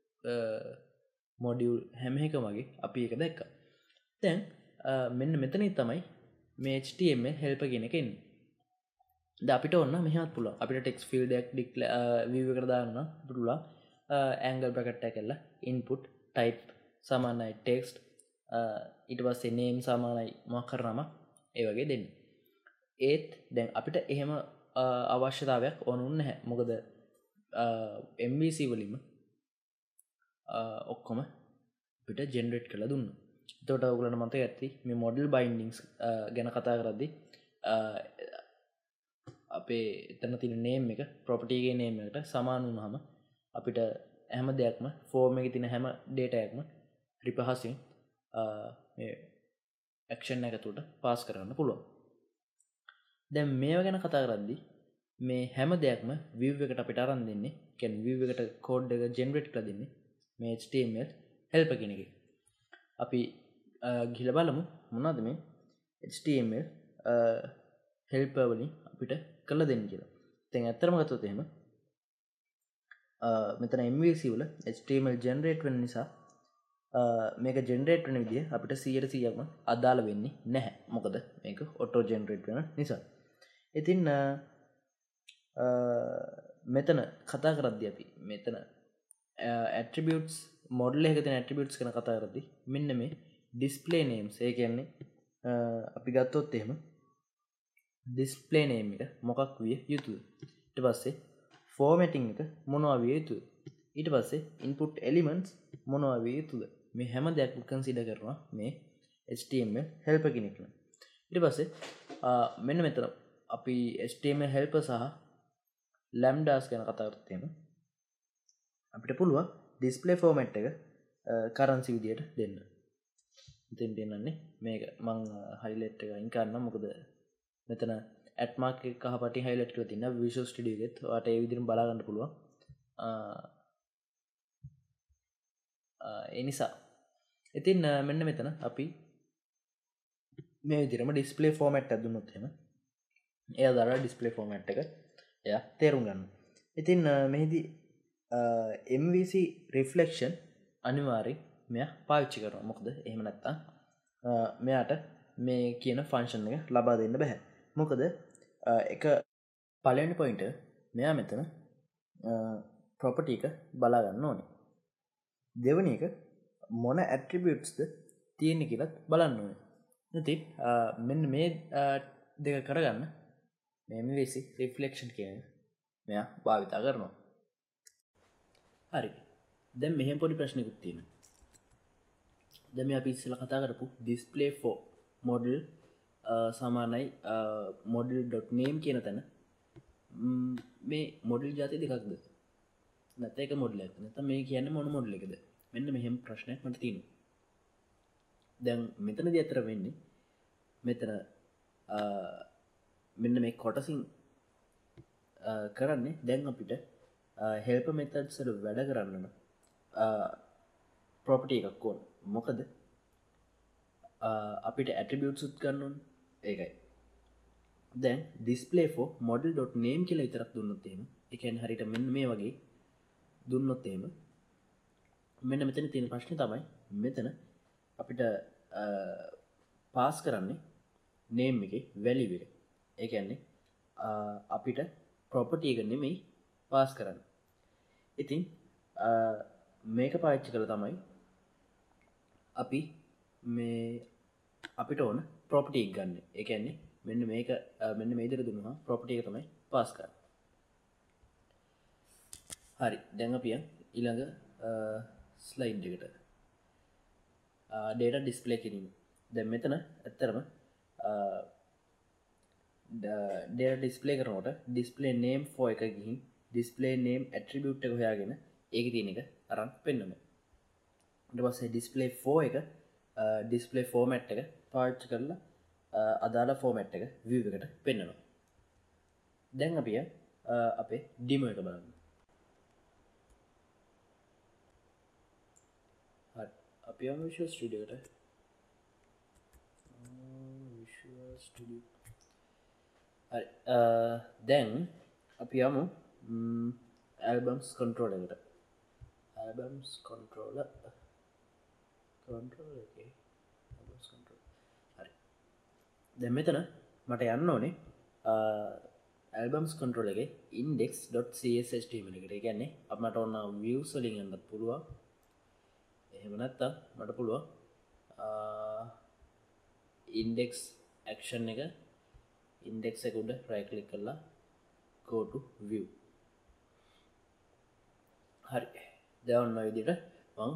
module හැම එකම වගේ අපි ඒක දැක්කා. දැන් මෙන්න මෙතනින් තමයි මේ H T M L helper කියන එක එන්නේ. දැන් අපිට ඕන මෙහෙමත් පුළුවන්. අපිට text field එකක් view එකට දාන්න පුළුවන්. angle bracket එක කරලා input type සමානයි text ඊට පස්සේ name සමානයි මොකක් කරනම ඒ වගේ දෙන්න. ඒත් දැන් අපිට එහෙම අවශ්‍යතාවයක් ඕනුන්නේ නැහැ. මොකද එම් වී සී වලින්ම ඔක්කොම පිට ජෙනරේට් කළ දුන්න. තොට ඔගලන මත ඇති මේ මොඩල් බයින්ඩිංස් ගැන කතා කරද්දි අපේ එතන තින නේම් එක ප්‍රොපටීගේ නේමට සමානුන් හම අපිට ඇහම දෙයක්ම ෆෝර්ම එක තින හැම ඩේටයක්ම රිපහසින් ඇක්ෂන් එකතුට පාස් කරන්න පුළුවන්. දැන් මේ ගැන කතා කරද්දි මේ හැම දෙයක්ම විව් එකට අපිට අරන් දෙන්නේ කැන් විව් එකට කෝඩ් එක ජෙනරේට් කරලා දෙන්නේ මේ H T M L helper කියන එකේ. අපි ගිහලා බලමු මොනවද මේ H T M L helper වලින් අපිට කරලා දෙන්න කියලා. දැන් ඇත්තටම ගත්තොත් එහෙම මෙතන එම් වී සී වල H T M L generate වෙන නිසා මේක ජෙනරේට් වෙන විදිය අපිට සීයට සීයක්ම අදාළ වෙන්නේ නැහැ. මොකද මේක ඔටෝ ජෙනරේට් වෙන නිසා. ඉතින් මෙතන කතා කරද්දී අපි මෙතන ඇට්‍රිබියුට්ස් මොඩල් එකක තියෙන ඇට්‍රිබියුට්ස් ගැන කතා කරද්දී මෙන්න මේ ඩිස්ප්ලේ නේම්ස් ඒ කියන්නේ අපි ගත්තොත් එහෙම ඩිස්ප්ලේ නේම් එක මොකක් විය යුතුද? ඊට පස්සේ ෆෝමැටිං එක මොනවා විය යුතුද? ඊට පස්සේ ඉන්පුට් එලිමන්ට්ස් මොනවා විය යුතුද? මේ හැම දෙයක්ම කන්සිඩර් කරනවා මේ H T M L helper කෙනෙක් න. ඊට පස්සේ මෙන්න මෙතන අපි H T M L helper සහ ලැම්ඩාස් ගැන කතා කරත් එහෙම අපිට පුළුවන් ඩිස්ප්ලේ ෆෝමැට් එක කරන්සි විදියට දෙන්න. ඉතින් දෙන්නන්නේ මේක මං හයිලයිට් එක අයින් කරන්නම්. මොකද මෙතන ඇට් මාර්ක් එක කහපටින් හයිලයිට් කරලා තියෙනවා විෂුවල් ස්ටුඩියෝ එකෙත්. ඔයාලට ඒ විදිහටම බලා ගන්න පුළුවන්. ඒ නිසා ඉතින් මෙන්න මෙතන අපි මේ විදිහටම ඩිස්ප්ලේ ෆෝමැට් එකක් දුන්නොත් එහෙම එයා දාලා ඩිස්ප්ලේ ෆෝමැට් එක එයා තේරුම් ගන්න. ඉතින් මෙහිදී එම් වී සී රිෆ්ලෙක්ෂන් අනිවාර්යෙන් මෙයා පාවිච්චි කරනවා. මොකද එහෙම නැත්තම් මෙයාට මේ කියන ෆන්ක්ෂන් එක ලබා දෙන්න බෑ. මොකද එක පළවෙනි පොයින්ටර් මෙයා මෙතන ප්‍රොපර්ටි එක බලා ගන්න ඕනේ. දෙවෙනි එක මොන ඇට්‍රිබියුට්ස්ද තියෙන්නේ කියලාත් බලන්න ඕනේ. ඉතින් මෙන්න මේ දෙක කරගන්න මේ එම් වී සී රිෆ්ලෙක්ෂන් කියන මෙයා භාවිතා කරනවා. හරි. දැන් මෙහෙම පොඩි ප්‍රශ්නයක් තියෙනවා. දැන් මේ අපි ඉස්සෙල්ලා කතා කරපු display for model සමානයි model.name කියන තැන මේ model જાති දෙකක්ද? නැත්නම් එක model එකක්ද? නැත්නම් මේ කියන්නේ මොන model එකද? මෙන්න මෙහෙම ප්‍රශ්නයක් මට තියෙනවා. දැන් මෙතනදී අතර වෙන්නේ මෙතන මෙන්න මේ කොටසින් කරන්නේ දැන් අපිට helper methods වල වැඩ කරන්න නම් property එකක් ඕන. මොකද අපිට attributes උත් ගන්න ඕන. ඒකයි. දැන් display for model.name කියලා විතරක් දුන්නොත් එහෙම ඒ කියන්නේ හරියට මෙන්න මේ වගේ දුන්නොත් එහෙම මෙන්න මෙතන තියෙන ප්‍රශ්නේ තමයි මෙතන අපිට පාස් කරන්නේ name එකේ value එක. ඒ කියන්නේ අපිට property එක නෙමෙයි පාස් කරන්න. ඉතින් මේක පාවිච්චි කරලා තමයි අපි මේ අපිට ඕන property එක ගන්න. ඒ කියන්නේ මෙන්න මේක මෙන්න මේ විදිහට දුන්නා property එක තමයි පාස් කරන්නේ. හරි. දැන් අපි ඊළඟ ස්ලයිඩ් එකට data display කිරීම. දැන් මෙතන ඇත්තරම data display කරනකොට display name for එක ගිහින් display name attribute එක හොයාගෙන ඒකේ තියෙන එක අරන් පෙන්නනවා. ඊට පස්සේ display for එක display format එක පාවිච්චි කරලා අදාළ format එක view එකට පෙන්නනවා. දැන් අපි අපේ demo එක බලමු. හරි. අපි යමු Visual Studio එකට. Visual Studio. හරි. දැන් අපි යමු albums controller එකට. albums controller controller එකේ albums controller. හරි. දැන් මෙතන මට යන්න ඕනේ albums controller එකේ index.cshtml එකට. ඒ කියන්නේ අප මට ඕන views වලින් යන්නත් පුළුවන්. එහෙම නැත්නම් මට පුළුවන් index action එක index එක උඩ right click කරලා go to view. හරි දැන් ඔන්න විදිහට මම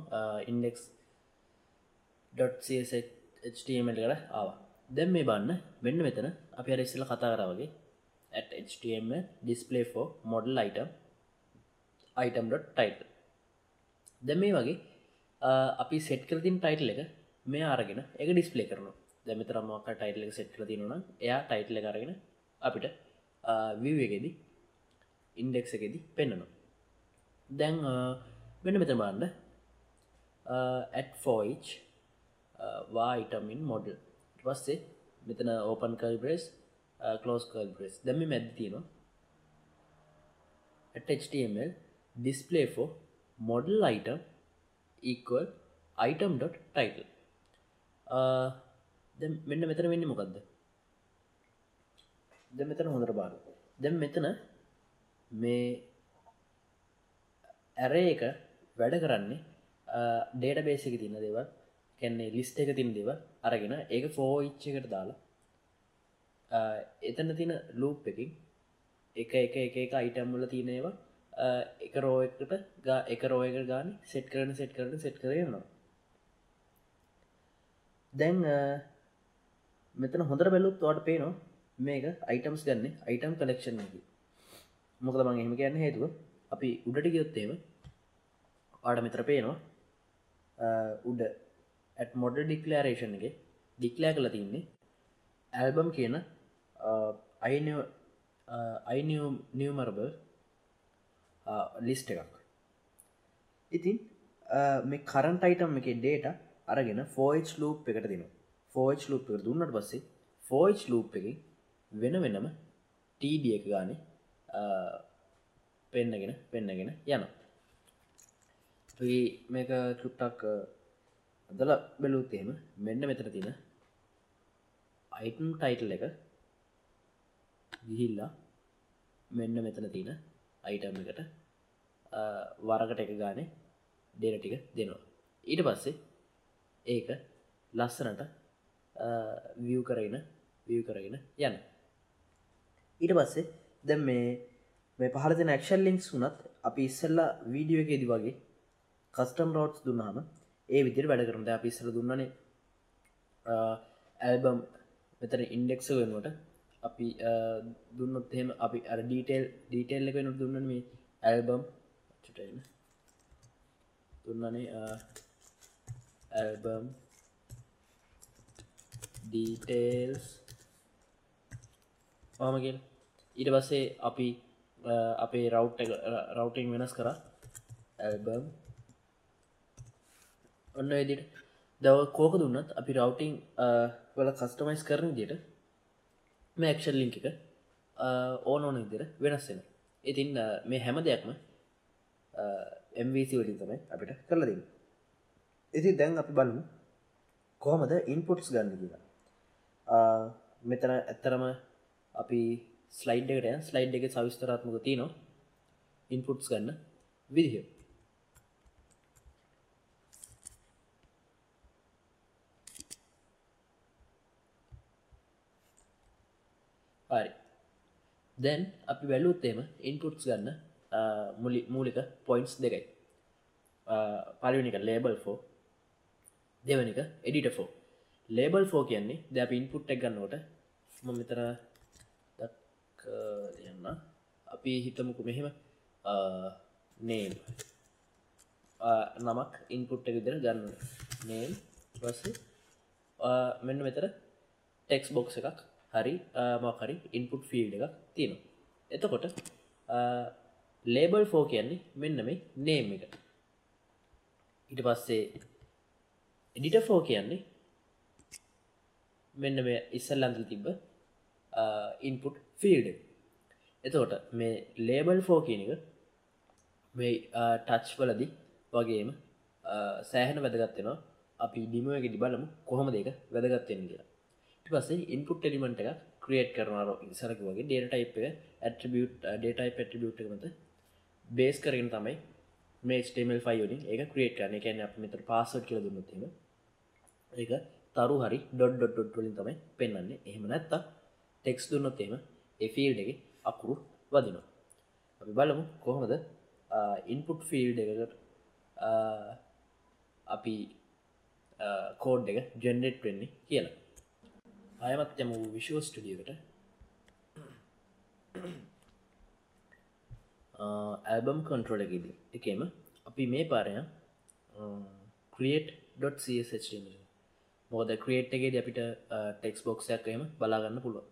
index.cshtml එකට ආවා. දැන් මේ බලන්න මෙන්න මෙතන අපි අර ඉස්සෙල්ලා කතා කරා වගේ at html display for model item item.title. දැන් මේ වගේ අපි සෙට් කරලා තියෙන ටයිටල් එක මේ අරගෙන ඒක ඩිස්ප්ලේ කරනවා. දැන් මෙතන මොකක් හරි ටයිටල් එක සෙට් කරලා තියෙනවා නම් එයා ටයිටල් එක අරගෙන අපිට view එකේදී index එකේදී පෙන්වනවා. දැන් මෙන්න මෙතන බලන්න at for each var item in model. ඊට පස්සේ මෙතන open curly brace close curly brace. දැන් මේ මැද්දේ තියෙනවා at html display for model item equal item.title. දැන් මෙන්න මෙතන වෙන්නේ මොකද්ද? දැන් මෙතන හොඳට බලන්න. දැන් මෙතන මේ array එක වැඩ කරන්නේ database එකේ තියෙන දේවල්, කියන්නේ list එකේ තියෙන දේවල් අරගෙන ඒක for each එකට දාලා එතන තියෙන loop එකකින් එක එක එක එක item වල තියෙන ඒවා එක row එකකට එක row එකකට ගානේ set කරන set කරන set කරගෙන යනවා. දැන් මෙතන හොඳට බැලුවොත් ඔයාලට පේනවා මේක items ගන්න item collection එකකින්. මොකද මම එහෙම කියන්නේ හේතුව අපි උඩට ගියොත් එහෙම ඔයාලට මෙතන පේනවා උඩ at model declaration එකේ declare කරලා තින්නේ album කියන enumerable list එකක්. ඉතින් මේ current item එකේ data අරගෙන for each loop එකට දෙනවා. for each loop එකට දුන්නාට පස්සේ for each loop එකේ වෙන වෙනම td එක ගානේ පෙන්නගෙන පෙන්නගෙන යනවා. අපි මේක චුට්ටක් අදලා බැලුවොත් එහෙම මෙන්න මෙතන තියෙන item title එක ගිහිල්ලා මෙන්න මෙතන තියෙන item එකට වරකට එක ගානේ data ටික දෙනවා. ඊට පස්සේ ඒක ලස්සනට view කරගෙන view කරගෙන යනවා. ඊට පස්සේ දැන් මේ මේ පහළ තියෙන action links උනත් අපි ඉස්සෙල්ලා වීඩියෝ එකේදී වගේ custom routes දුන්නාම ඒ විදිහට වැඩ කරනවා. දැන් අපි ඉස්සෙල්ලා දුන්නානේ album මෙතන index එක වෙනුවට අපි දුන්නොත් එහෙම අපි අර detail detail එක වෙනුවට දුන්නානේ මේ album චුට්ටයින දුන්නානේ album details ඔහම කියලා. ඊට පස්සේ අපි අපේ රවුට් එක රවුටින් වෙනස් කරා album ඔන්න ඒ විදිහට. දැන් කෝක දුන්නත් අපි රවුටින් වල කස්ටමයිස් කරන විදිහට මේ ඇක්ෂන් ලින්ක් එක ඕන ඕන විදිහට වෙනස් වෙනවා. ඉතින් මේ හැම දෙයක්ම M V C වලින් තමයි අපිට කරලා දෙන්නේ. ඉතින් දැන් අපි බලමු කොහොමද ඉන්පුට්ස් ගන්න කියලා. මෙතන ඇත්තරම අපි ස්ලයිඩ් එකට යන ස්ලයිඩ් එකේ සවිස්තරාත්මකව තියෙනවා ඉන්පුට්ස් ගන්න විදිහ. හරි. දැන් අපි බැලුවොත් එහෙම ඉන්පුට්ස් ගන්න මූලික පොයින්ට්ස් දෙකයි. පළවෙනි එක label for, දෙවෙනි එක editor for. label for කියන්නේ දැන් අපි ඉන්පුට් එක ගන්නකොට මම මෙතන දක්වන්න අපි හිතමුකෝ මෙහෙම name නමක් ඉන්පුට් එක විදිහට ගන්න name ඊට පස්සේ මෙන්න මෙතන text box එකක් හරි මොකක් හරි ඉන්පුට් ෆීල්ඩ් එකක් තියෙනවා. එතකොට label for කියන්නේ මෙන්න මේ name එක. ඊට පස්සේ editor for කියන්නේ මෙන්න මේ ඉස්සෙල්ලා අඳලා තිබ්බ ඉන්පුට් ෆීල්ඩ් එක. එතකොට මේ label for කියන එක මේ ටච් වලදී වගේම සෑහෙන වැදගත් වෙනවා. අපි ඩෙමෝ එකේදී බලමු කොහොමද ඒක වැදගත් වෙන්නේ කියලා. ඊට පස්සේ input element එකක් create කරනවා ඉස්සර කිව්වාගේ data type එක attribute data type attribute එක මත base කරගෙන තමයි මේ H T M L file වලින් ඒක create කරන්නේ. ඒ කියන්නේ අපි මෙතන password කියලා දුන්නොත් එහෙම ඒක තරු හරි dot dot dot වලින් තමයි පෙන්වන්නේ. එහෙම නැත්තම් text දුන්නොත් එහෙම ඒ field එකේ අකුරු වදිනවා. අපි බලමු කොහොමද ඉන්පුට් ෆිල්ඩ් එකකට අපි කෝඩ් එක ජෙනරේට් වෙන්නේ කියලා. ආයමත් යමු විෂුවල් ස්ටුඩියෝකට. ඇල්බම් කන්ට්‍රෝල් එකේදී එකේම අපි මේ පාරය create.cshtml මොකද create එකේදී අපිට ටෙක්ස්ට් බොක්ස් එකක් එහෙම බලා ගන්න පුළුවන්.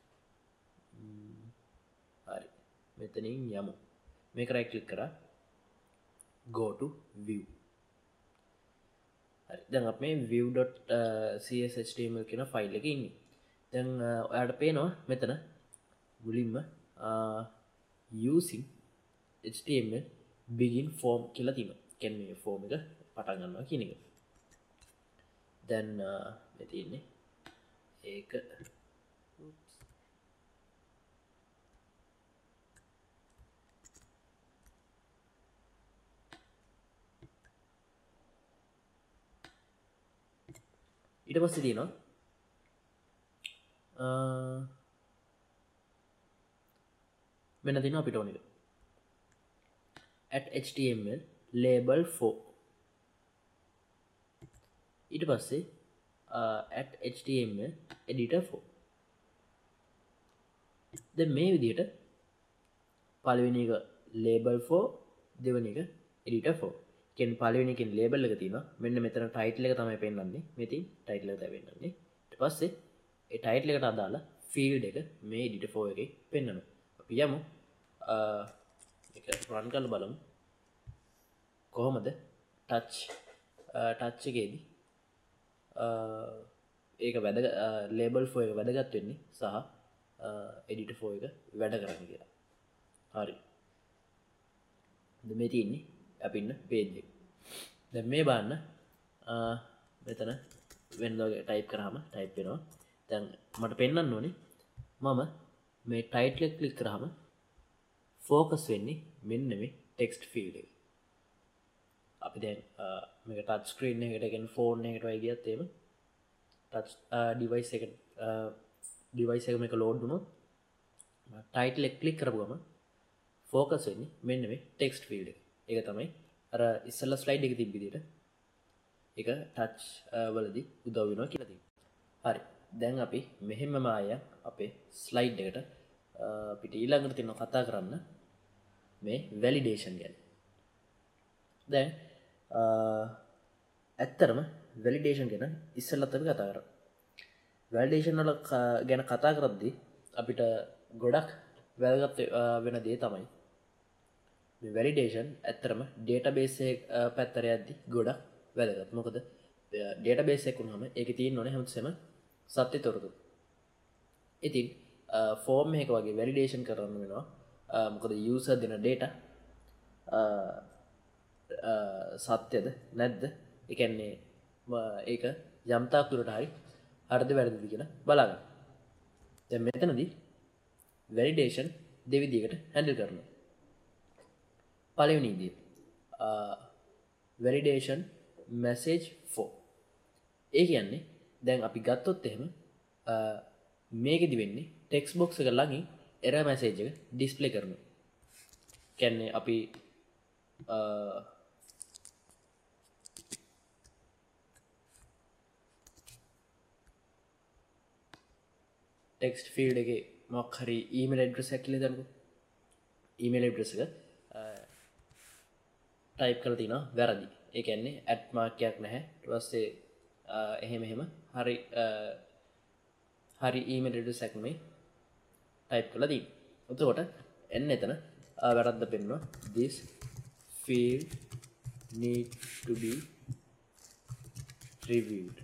හරි. මෙතනින් යමු. මේක right click කරා go to view. හරි. දැන් අපි මේ view.cshtml කියන ෆයිල් එකේ ඉන්නේ. දැන් ඔයාලට පේනවා මෙතන මුලින්ම using html begin form කියලා තියෙනවා. කියන්නේ මේ form එක පටන් ගන්නවා කියන එක. දැන් මේ තියෙන්නේ ඒක ඊට පස්සේ තියෙනවා මෙන්න තියෙනවා අපිට ඕන එක at html label for. ඊට පස්සේ at html editor for. දැන් මේ විදිහට පළවෙනි එක label for, දෙවෙනි එක editor for. කියන්නේ පළවෙනි එකෙන් label එක තියෙනවා. මෙන්න මෙතන title එක තමයි පෙන්නන්නේ. මෙතන title එක තමයි පෙන්නන්නේ. ඊට පස්සේ ඒ title එකට අදාළ field එක මේ editor for එකේ පෙන්නනවා. අපි යමු ඒක run කරලා බලමු. කොහොමද touch touch එකේදී ඒක වැඩ label for එක වැදගත් වෙන්නේ සහ editor for එක වැඩ කරන්නේ කියලා. හරි. දැන් මේ තියෙන්නේ අපි ඉන්න page එක. දැන් මේ බලන්න මෙතන වෙනදා type කරාම type වෙනවා. දැන් මට පෙන්වන්න ඕනේ මම මේ title එක click කරාම focus වෙන්නේ මෙන්න මේ text field එක. අපි දැන් මේක touch screen එකකට කියන්නේ phone එකකට වයි ගියත් එහෙම touch device එක device එක මේක load වුණොත් title එක click කරපුවම focus වෙන්නේ මෙන්න මේ text field එක. ඒක තමයි අර ඉස්සෙල්ලා slide එකේ තිබ්බ විදිහට ඒක touch වලදී උදව් වෙනවා කියලා තියෙනවා. හරි. දැන් අපි මෙහෙමම ආය අපේ slide එකට අපිට ඊළඟට තියෙනවා කතා කරන්න මේ validation ගැන. දැන් ඇත්තරම validation ගැන ඉස්සෙල්ලත් අපි කතා කරා. validation වල ගැන කතා කරද්දී අපිට ගොඩක් වැදගත් වෙන දේ තමයි මේ validation ඇත්තරම database එක පැත්තට යද්දී ගොඩක් වැදගත්. මොකද database එකක් වුණාම ඒකේ තියෙන්න ඕනේ හැමතිස්සෙම සත්‍ය තොරතුරු. ඉතින් form එකක වගේ validation කරන්න වෙනවා. මොකද user දෙන data සත්‍යද නැද්ද? ඒ කියන්නේ ඒක යම් තාක් දුරට හරි හරිද වැරදිද කියලා බලන්න. දැන් මෙතනදී validation දෙවිදිහකට handle කරනවා. පළවෙනි විදිය validation message for. ඒ කියන්නේ දැන් අපි ගත්තොත් එහෙම මේකෙදි වෙන්නේ text box එක ළඟින් error message එක display කරනවා. කියන්නේ අපි text field එකේ මොකක් හරි email address එකක් කියලා දාන්නකෝ. email address එක type කරලා තිනවා වැරදි. ඒ කියන්නේ at mark එකක් නැහැ. ඊට පස්සේ එහෙම එහෙම හරි හරි email address එකක් නෙමෙයි type කරලා තියෙන්නේ. එතකොට එන්න එතන වැරද්ද පෙන්නනවා. this field need to be reviewed.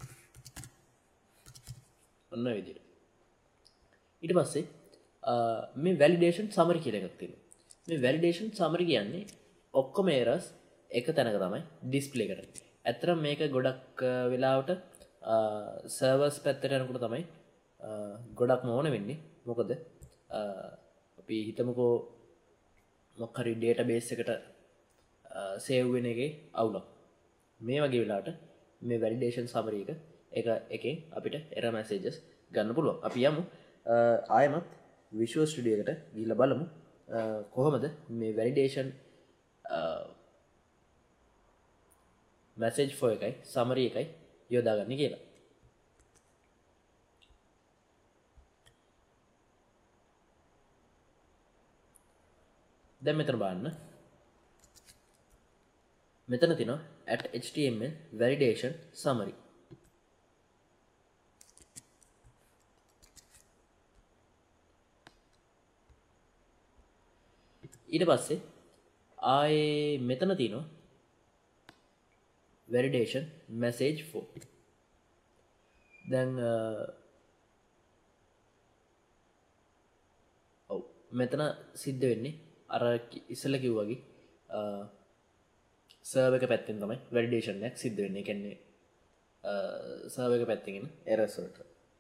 ඔන්න ඔය විදිහට. ඊට පස්සේ මේ validation summary කියලා එකක් තියෙනවා. මේ validation summary කියන්නේ ඔක්කොම errors එක තැනක තමයි display කරන්නේ. ඇත්තටම මේක ගොඩක් වෙලාවට servers පැත්තට යනකොට තමයි ගොඩක්ම ඕන වෙන්නේ. මොකද අපි හිතමුකෝ මොකක් හරි database එකට save වෙන එකේ අවුලක්. මේ වගේ වෙලාවට මේ validation summary එක එක එකෙන් අපිට error messages ගන්න පුළුවන්. අපි යමු ආයෙමත් Visual Studio එකට ගිහිල්ලා බලමු කොහොමද මේ validation මැසේජ් ෆෝ එකයි සමරි එකයි යොදාගන්න කියලා. දැන් මෙතන බලන්න. මෙතන තියෙනවා at html validation summary. ඊට පස්සේ ආයේ මෙතන තියෙනවා validation message for. දැන් ඔව් මෙතන සිද්ධ වෙන්නේ අර ඉස්සෙල්ලා කිව්වා වගේ සර්වර් එක පැත්තෙන් තමයි වැලිඩේෂන් එකක් සිද්ධ වෙන්නේ. ඒ කියන්නේ සර්වර් එක පැත්තෙන් එන එරර්ස් වලට.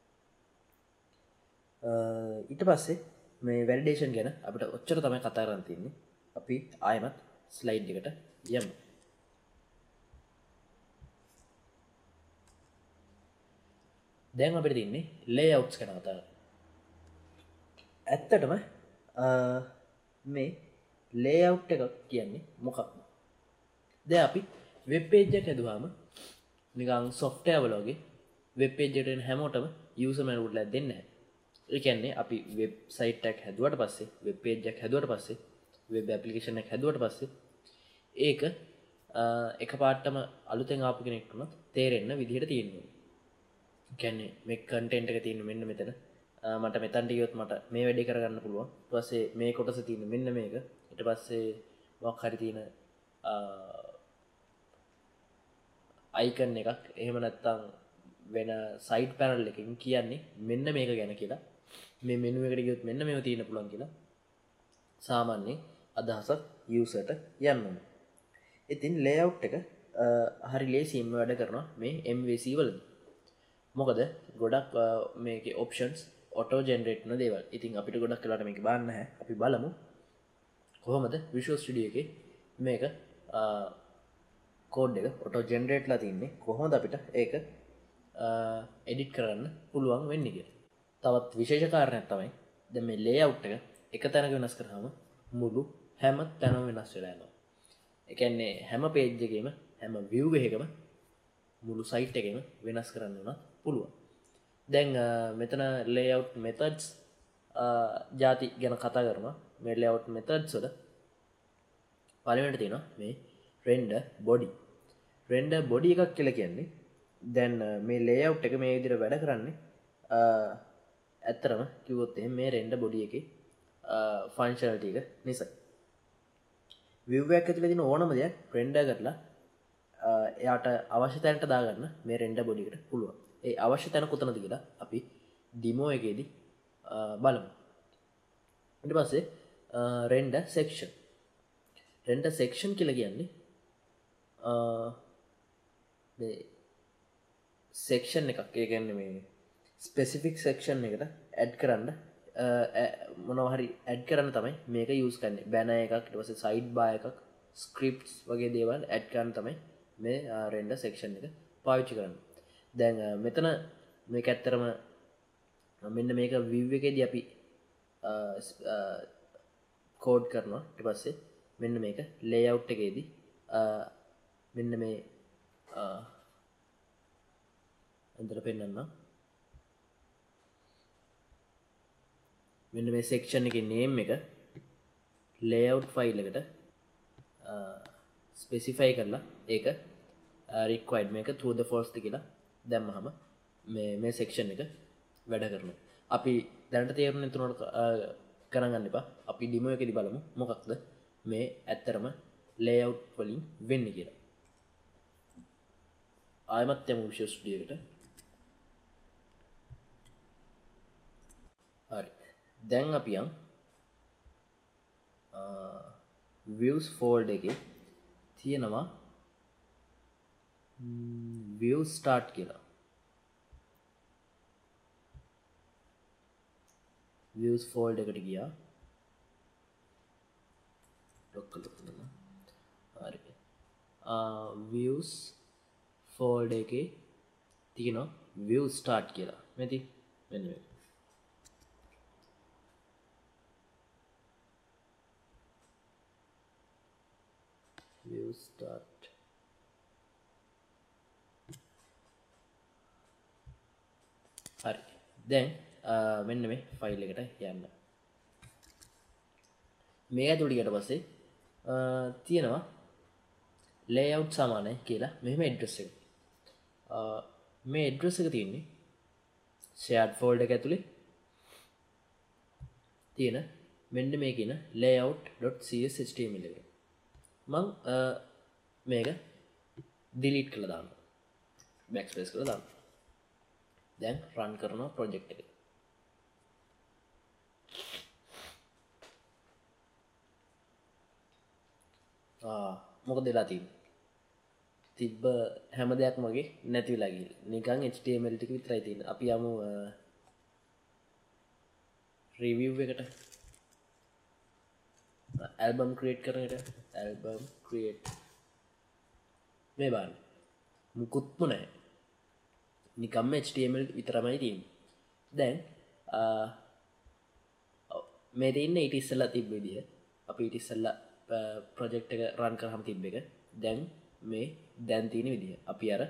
ඊට පස්සේ මේ වැලිඩේෂන් ගැන අපිට ඔච්චර තමයි කතා කරන්න තියෙන්නේ. අපි ආයෙමත් ස්ලයිඩ් එකට යමු. දැන් අපිට තියෙන්නේ ලේඅවුට්ස් ගැන කතා කරන්න. ඇත්තටම මේ ලේඅවුට් එකක් කියන්නේ මොකක්ද? දැන් අපි වෙබ් පේජ් එකක් හදුවාම නිකන් software වල වගේ වෙබ් පේජ් එකට එන හැමෝටම user manual එකක් දෙන්නේ නැහැ. ඒ කියන්නේ අපි වෙබ් සයිට් එකක් හැදුවට පස්සේ වෙබ් පේජ් එකක් හැදුවට පස්සේ වෙබ් ඇප්ලිකේෂන් එකක් හැදුවට පස්සේ ඒක එකපාරටම අලුතෙන් ආපු කෙනෙක්ට උනත් තේරෙන්න විදිහට තියෙනවා. ඒ කියන්නේ මේ කන්ටෙන්ට් එක තියෙන්නේ මෙන්න මෙතන. මට මෙතනට ගියොත් මට මේ වැඩේ කරගන්න පුළුවන්. ඊට පස්සේ මේ කොටස තියෙන මෙන්න මේක. ඊට පස්සේ මොකක් හරි තියෙන අයිකන් එකක් එහෙම නැත්නම් වෙන සයිඩ් පැනල් එකකින් කියන්නේ මෙන්න මේක ගැන කියලා. මේ මෙනු එකට ගියොත් මෙන්න මේව තියෙන්න පුළුවන් කියලා. සාමාන්‍යයෙන් අදහසක් යූසර්ට යන්න ඕනේ. ඉතින් ලේඅවුට් එක හරි ලේසියෙන්ම වැඩ කරනවා මේ එම් වී සී වලදී. මොකද ගොඩක් මේකේ ඔප්ෂන්ස් ඔටෝ ජෙනරේට් කරන දේවල්. ඉතින් අපිට ගොඩක් වෙලාවට මේක බලන්න නැහැ. අපි බලමු කොහොමද Visual Studio එකේ මේක කෝඩ් එක ඔටෝ ජෙනරේට්ලා තින්නේ. කොහොමද අපිට ඒක එඩිට් කරන්න පුළුවන් වෙන්නේ කියලා. තවත් විශේෂ කාරණයක් තමයි දැන් මේ ලේඅවුට් එක එක තැනක වෙනස් කරාම මුළු හැම තැනම වෙනස් වෙලා යනවා. ඒ කියන්නේ හැම පේජ් එකේම හැම view එකකම මුළු සයිට් එකේම වෙනස් කරන්න උනත් පුළුවන්. දැන් මෙතන layout methods ಜಾති ගැන කතා කරනවා. මේ layout methods වල පළවෙනිට තියෙනවා මේ render body. render body එකක් කියලා කියන්නේ දැන් මේ layout එක මේ විදිහට වැඩ කරන්නේ ඇත්තරම කිව්වොත් එහෙනම් මේ render body එකේ functionality එක නිසා. view එකක් ඇතුලේ තියෙන ඕනම දෙයක් render කරලා එයාට අවශ්‍ය තැනට දාගන්න මේ render body එකට පුළුවන්. ඒ අවශ්‍ය තැන කොතනද කියලා අපි demo එකේදී බලමු. ඊට පස්සේ render section. render section කියලා කියන්නේ මේ section එකක්. ඒ කියන්නේ මේ specific section එකට add කරන්න මොනවා හරි add කරන්න තමයි මේක use කරන්නේ. banner එකක්, ඊට පස්සේ side bar එකක්, scripts වගේ දේවල් add කරන්න තමයි මේ render section එක පාවිච්චි කරන්නේ. දැන් මෙතන මේක ඇත්තරම මෙන්න මේක view එකේදී අපි කෝඩ් කරනවා. ඊට පස්සේ මෙන්න මේක layout එකේදී මෙන්න මේ අන්තර පෙන්නන්න මෙන්න මේ section එකේ name එක layout file එකට specify කරලා ඒක required මේක true the false කියලා දැම්මහම මේ මේ section එක වැඩ කරනවා. අපි දැනට තේරුම් තුනට ගණන් ගන්න එපා. අපි demo එකේදී බලමු මොකක්ද මේ ඇත්තරම layout වලින් වෙන්නේ කියලා. ආයමත් යමු Visual Studio එකට. හරි. දැන් අපි යන් views folder එකේ තියෙනවා view start කියලා. views folder එකට ගියා. lock කරලා හරි. ආ views folder එකේ තියෙනවා view start කියලා. මෙති මෙන්න මේ. view start හරි දැන් මෙන්න මේ ෆයිල් එකට යන්න මේ ඇතුළට ගියට පස්සේ තියෙනවා layout සමානයි කියලා මෙහෙම address එක මේ address එක තියෙන්නේ shared folder එක ඇතුලේ තියෙන මෙන්න මේ කියන layout.cshtml එක මම මේක delete කරලා දානවා backspace කරලා දානවා දැන් run කරනවා project එක ආ මොකද වෙලා තියෙන්නේ තිබ්බ හැම දෙයක්ම වගේ නැති වෙලා ගිහින් නිකන් html ටික විතරයි තියෙන්නේ අපි යමු review එකට album create කරන එකට album create මේ බලන්න මුකුත්ම නැහැ නිකම්ම html විතරමයි තියෙන්නේ දැන් මේ තියෙන්නේ ඊට ඉස්සෙල්ලා තිබ්බ විදිය අපි ඊට ඉස්සෙල්ලා ප්‍රොජෙක්ට් එක රන් කරාම තිබ්බ එක දැන් මේ දැන් තියෙන විදිය අපි අර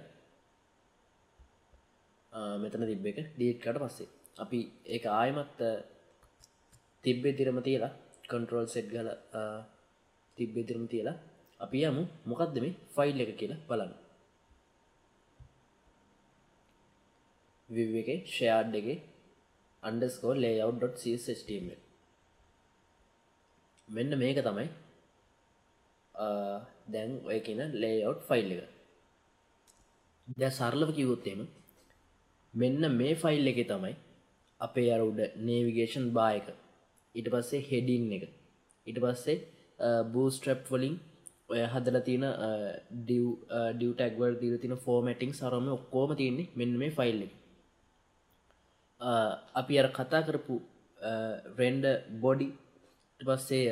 මෙතන තිබ්බ එක ඩීලීට් කරාට පස්සේ අපි ඒක ආයෙමත් තිබ්බ විදිහම තියලා control set ගාලා තිබ්බ විදිහම තියලා අපි යමු මොකද්ද මේ ෆයිල් එක කියලා බලන්න view එකේ shared එකේ underscore layout.cshtml මෙන්න මේක තමයි දැන් ඔය කියන layout ෆයිල් එක දැන් සරලව කිව්වොත් එහෙම මෙන්න මේ ෆයිල් එකේ තමයි අපේ අර උඩ navigation bar එක ඊට පස්සේ heading එක ඊට පස්සේ bootstrap වලින් ඔය හදලා තියෙන div div tag වල දීලා තියෙන formatting සරම ඔක්කොම තියෙන්නේ මෙන්න මේ ෆයිල් එකේ අපි අර කතා කරපු render body ඊට පස්සේ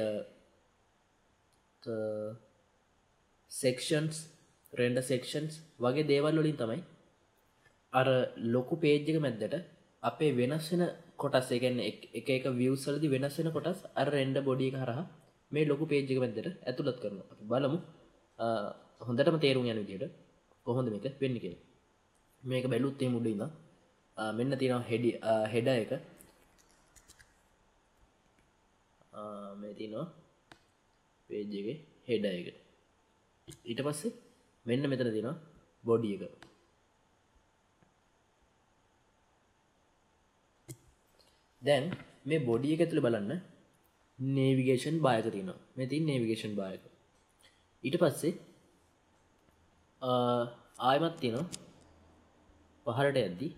sections render sections වගේ දේවල් වලින් තමයි අර ලොකු page එක මැද්දට අපේ වෙනස් වෙන කොටස් ඒ කියන්නේ එක එක views වලදී වෙනස් වෙන කොටස් අර render body එක හරහා මේ ලොකු page එක මැද්දට ඇතුළත් කරනවා අපි බලමු හොඳටම තේරුම් යන විදිහට කොහොමද මේක වෙන්නේ කියලා මේක බැලුවොත් එහෙම උඩ ඉඳන් මෙන්න තියෙනවා head header එක මේ තියෙනවා page එකේ header එක ඊට පස්සේ මෙන්න මෙතන තියෙනවා body එක දැන් මේ body එක ඇතුලේ බලන්න navigation bar එක තියෙනවා මේ තියෙන navigation bar එක ඊට පස්සේ ආයෙමත් තියෙනවා පහළට යද්දි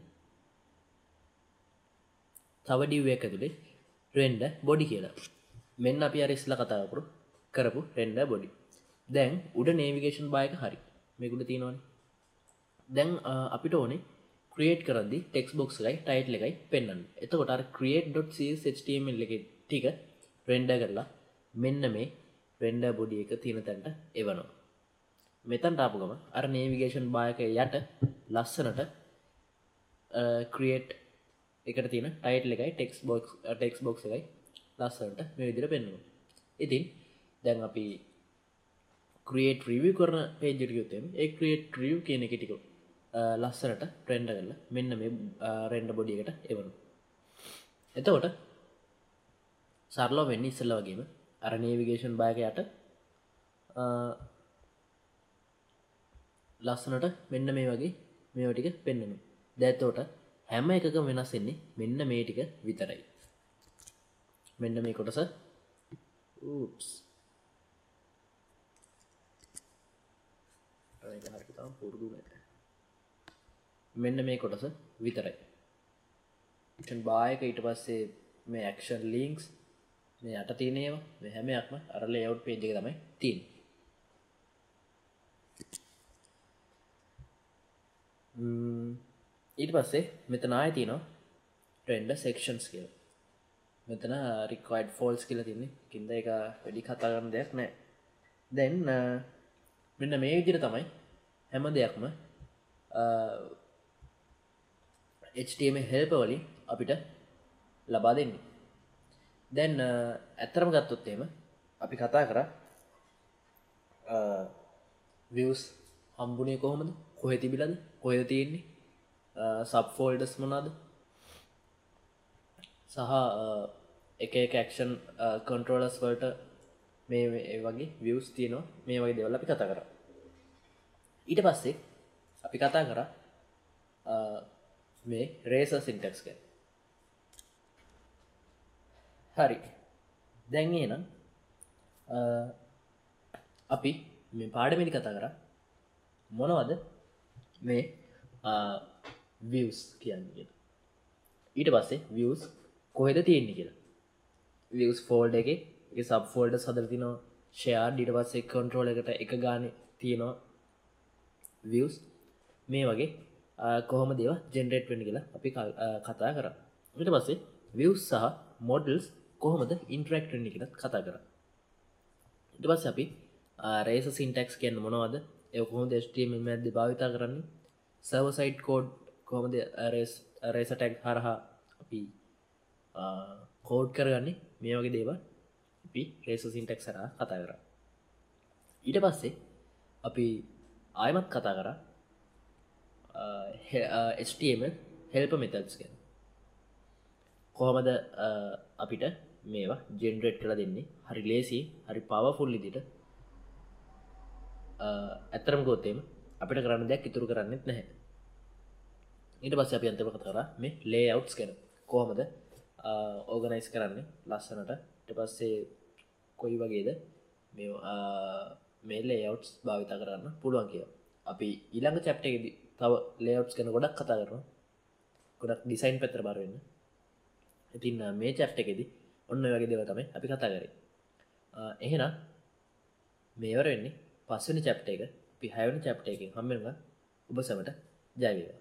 තව div එකක් ඇතුලේ render body කියලා මෙන්න අපි අර ඉස්සලා කතා කරපු කරපු render body දැන් උඩ navigation bar එක හරි මේක උඩ තියෙනවනේ දැන් අපිට ඕනේ create කරද්දි text box එකයි title එකයි පෙන්වන්න. එතකොට අර create.cshtml එකේ ටික render කරලා මෙන්න මේ render body එක තියෙන තැනට එවනවා. මෙතනට ආපු ගම අර navigation bar එක යට ලස්සනට create එකට තියෙන title එකයි text box text box එකයි ලස්සනට මේ විදිහට පෙන්වනවා. ඉතින් දැන් අපි create review කරන page එකට ගියොත් ඒ create review කියන එක ටික ලස්සනට render කරලා මෙන්න මේ render body එකට එවනවා. එතකොට සරලව වෙන්නේ ඉස්සෙල්ලා වගේම අර navigation bar එක යට ලස්සනට මෙන්න මේ වගේ මේවා ටික පෙන්වනවා. දැන් එතකොට හැම එකකම වෙනස් වෙන්නේ මෙන්න මේ ටික විතරයි. මෙන්න මේ කොටස oops ඒක හරියට තාම පුරුදු නැහැ. මෙන්න මේ කොටස විතරයි. action bar එක ඊට පස්සේ මේ action links මේ යට තියෙන ඒවා මේ හැම එකක්ම අර layout page එකේ තමයි තියෙන්නේ. ඊට පස්සේ මෙතන ආයෙ තියෙනවා render sections කියලා. මෙතන required false කියලා තියෙන්නේ. කින්ද ඒක වැඩි කතා කරන්න දෙයක් නැහැ. දැන් මෙන්න මේ විදිහට තමයි හැම දෙයක්ම H T M L helper වලින් අපිට ලබා දෙන්නේ. දැන් ඇත්තටම ගත්තොත් එහෙම අපි කතා කරා views හම්බුනේ කොහොමද කොහෙ තිබිලාද කොහෙද තියෙන්නේ සබ් ෆෝල්ඩර්ස් මොනවාද සහ එක එක ඇක්ෂන් කන්ට්‍රෝලර්ස් වලට මේ වගේ views තියෙනවා මේ වගේ දේවල් අපි කතා කරා ඊට පස්සේ අපි කතා කරා මේ රේසර් සින්ටැක්ස් ගැන හරි දැන් එහෙනම් අපි මේ පාඩමේදී කතා කරා මොනවද මේ views කියන්නේ කියලා ඊට පස්සේ views කොහෙද තියෙන්නේ කියලා views folder එකේ ඒකේ sub folders හදලා තිනවා shared ඊට පස්සේ control එකට එක ගානේ තියෙනවා views මේ වගේ කොහොමද ඒවා generate වෙන්නේ කියලා අපි කතා කරා ඊට පස්සේ views සහ models කොහොමද interact වෙන්නේ කියලා කතා කරා ඊට පස්සේ අපි racer syntax කියන්නේ මොනවද ඒක කොහොමද H T M L මැද්දේ භාවිත කරන්නේ server side code කොහොමද racer tag හරහා අපි කෝඩ් කරගන්නේ මේ වගේ දේවල් අපි racer syntax හරහා කතා කරා ඊට පස්සේ අපි ආයෙමත් කතා කරා H T M L helper methods ගැන කොහොමද අපිට මේවා ජෙනරේට් කරලා දෙන්නේ හරි ලේසි හරි පවර්ෆුල් විදිහට ඇත්තටම ගොතේම අපිට කරන්න දෙයක් ඉතුරු කරන්නේත් නැහැ ඊට පස්සේ අපි අන්තිමට කතා කරා මේ ලේඅවුට්ස් ගැන කොහොමද ඕගනයිස් කරන්නේ ලස්සනට ඊට පස්සේ කොයි වගේද මේ මේ ලේඅවුට්ස් භාවිත කරන්න පුළුවන් කියලා අපි ඊළඟ chapter එකේදී තව ලේඅවුට්ස් ගැන ගොඩක් කතා කරනවා ගොඩක් ඩිසයින් පැත්තට බර වෙන්න ඉතින් මේ chapter එකේදී ඔන්න ඔය වගේ දේවල් තමයි අපි කතා කරේ එහෙනම් මේවර වෙන්නේ පස්වෙනි chapter එක අපි හයවෙනි chapter එකෙන් හම්බ වෙනවා ඔබ සැමට ජය වේවා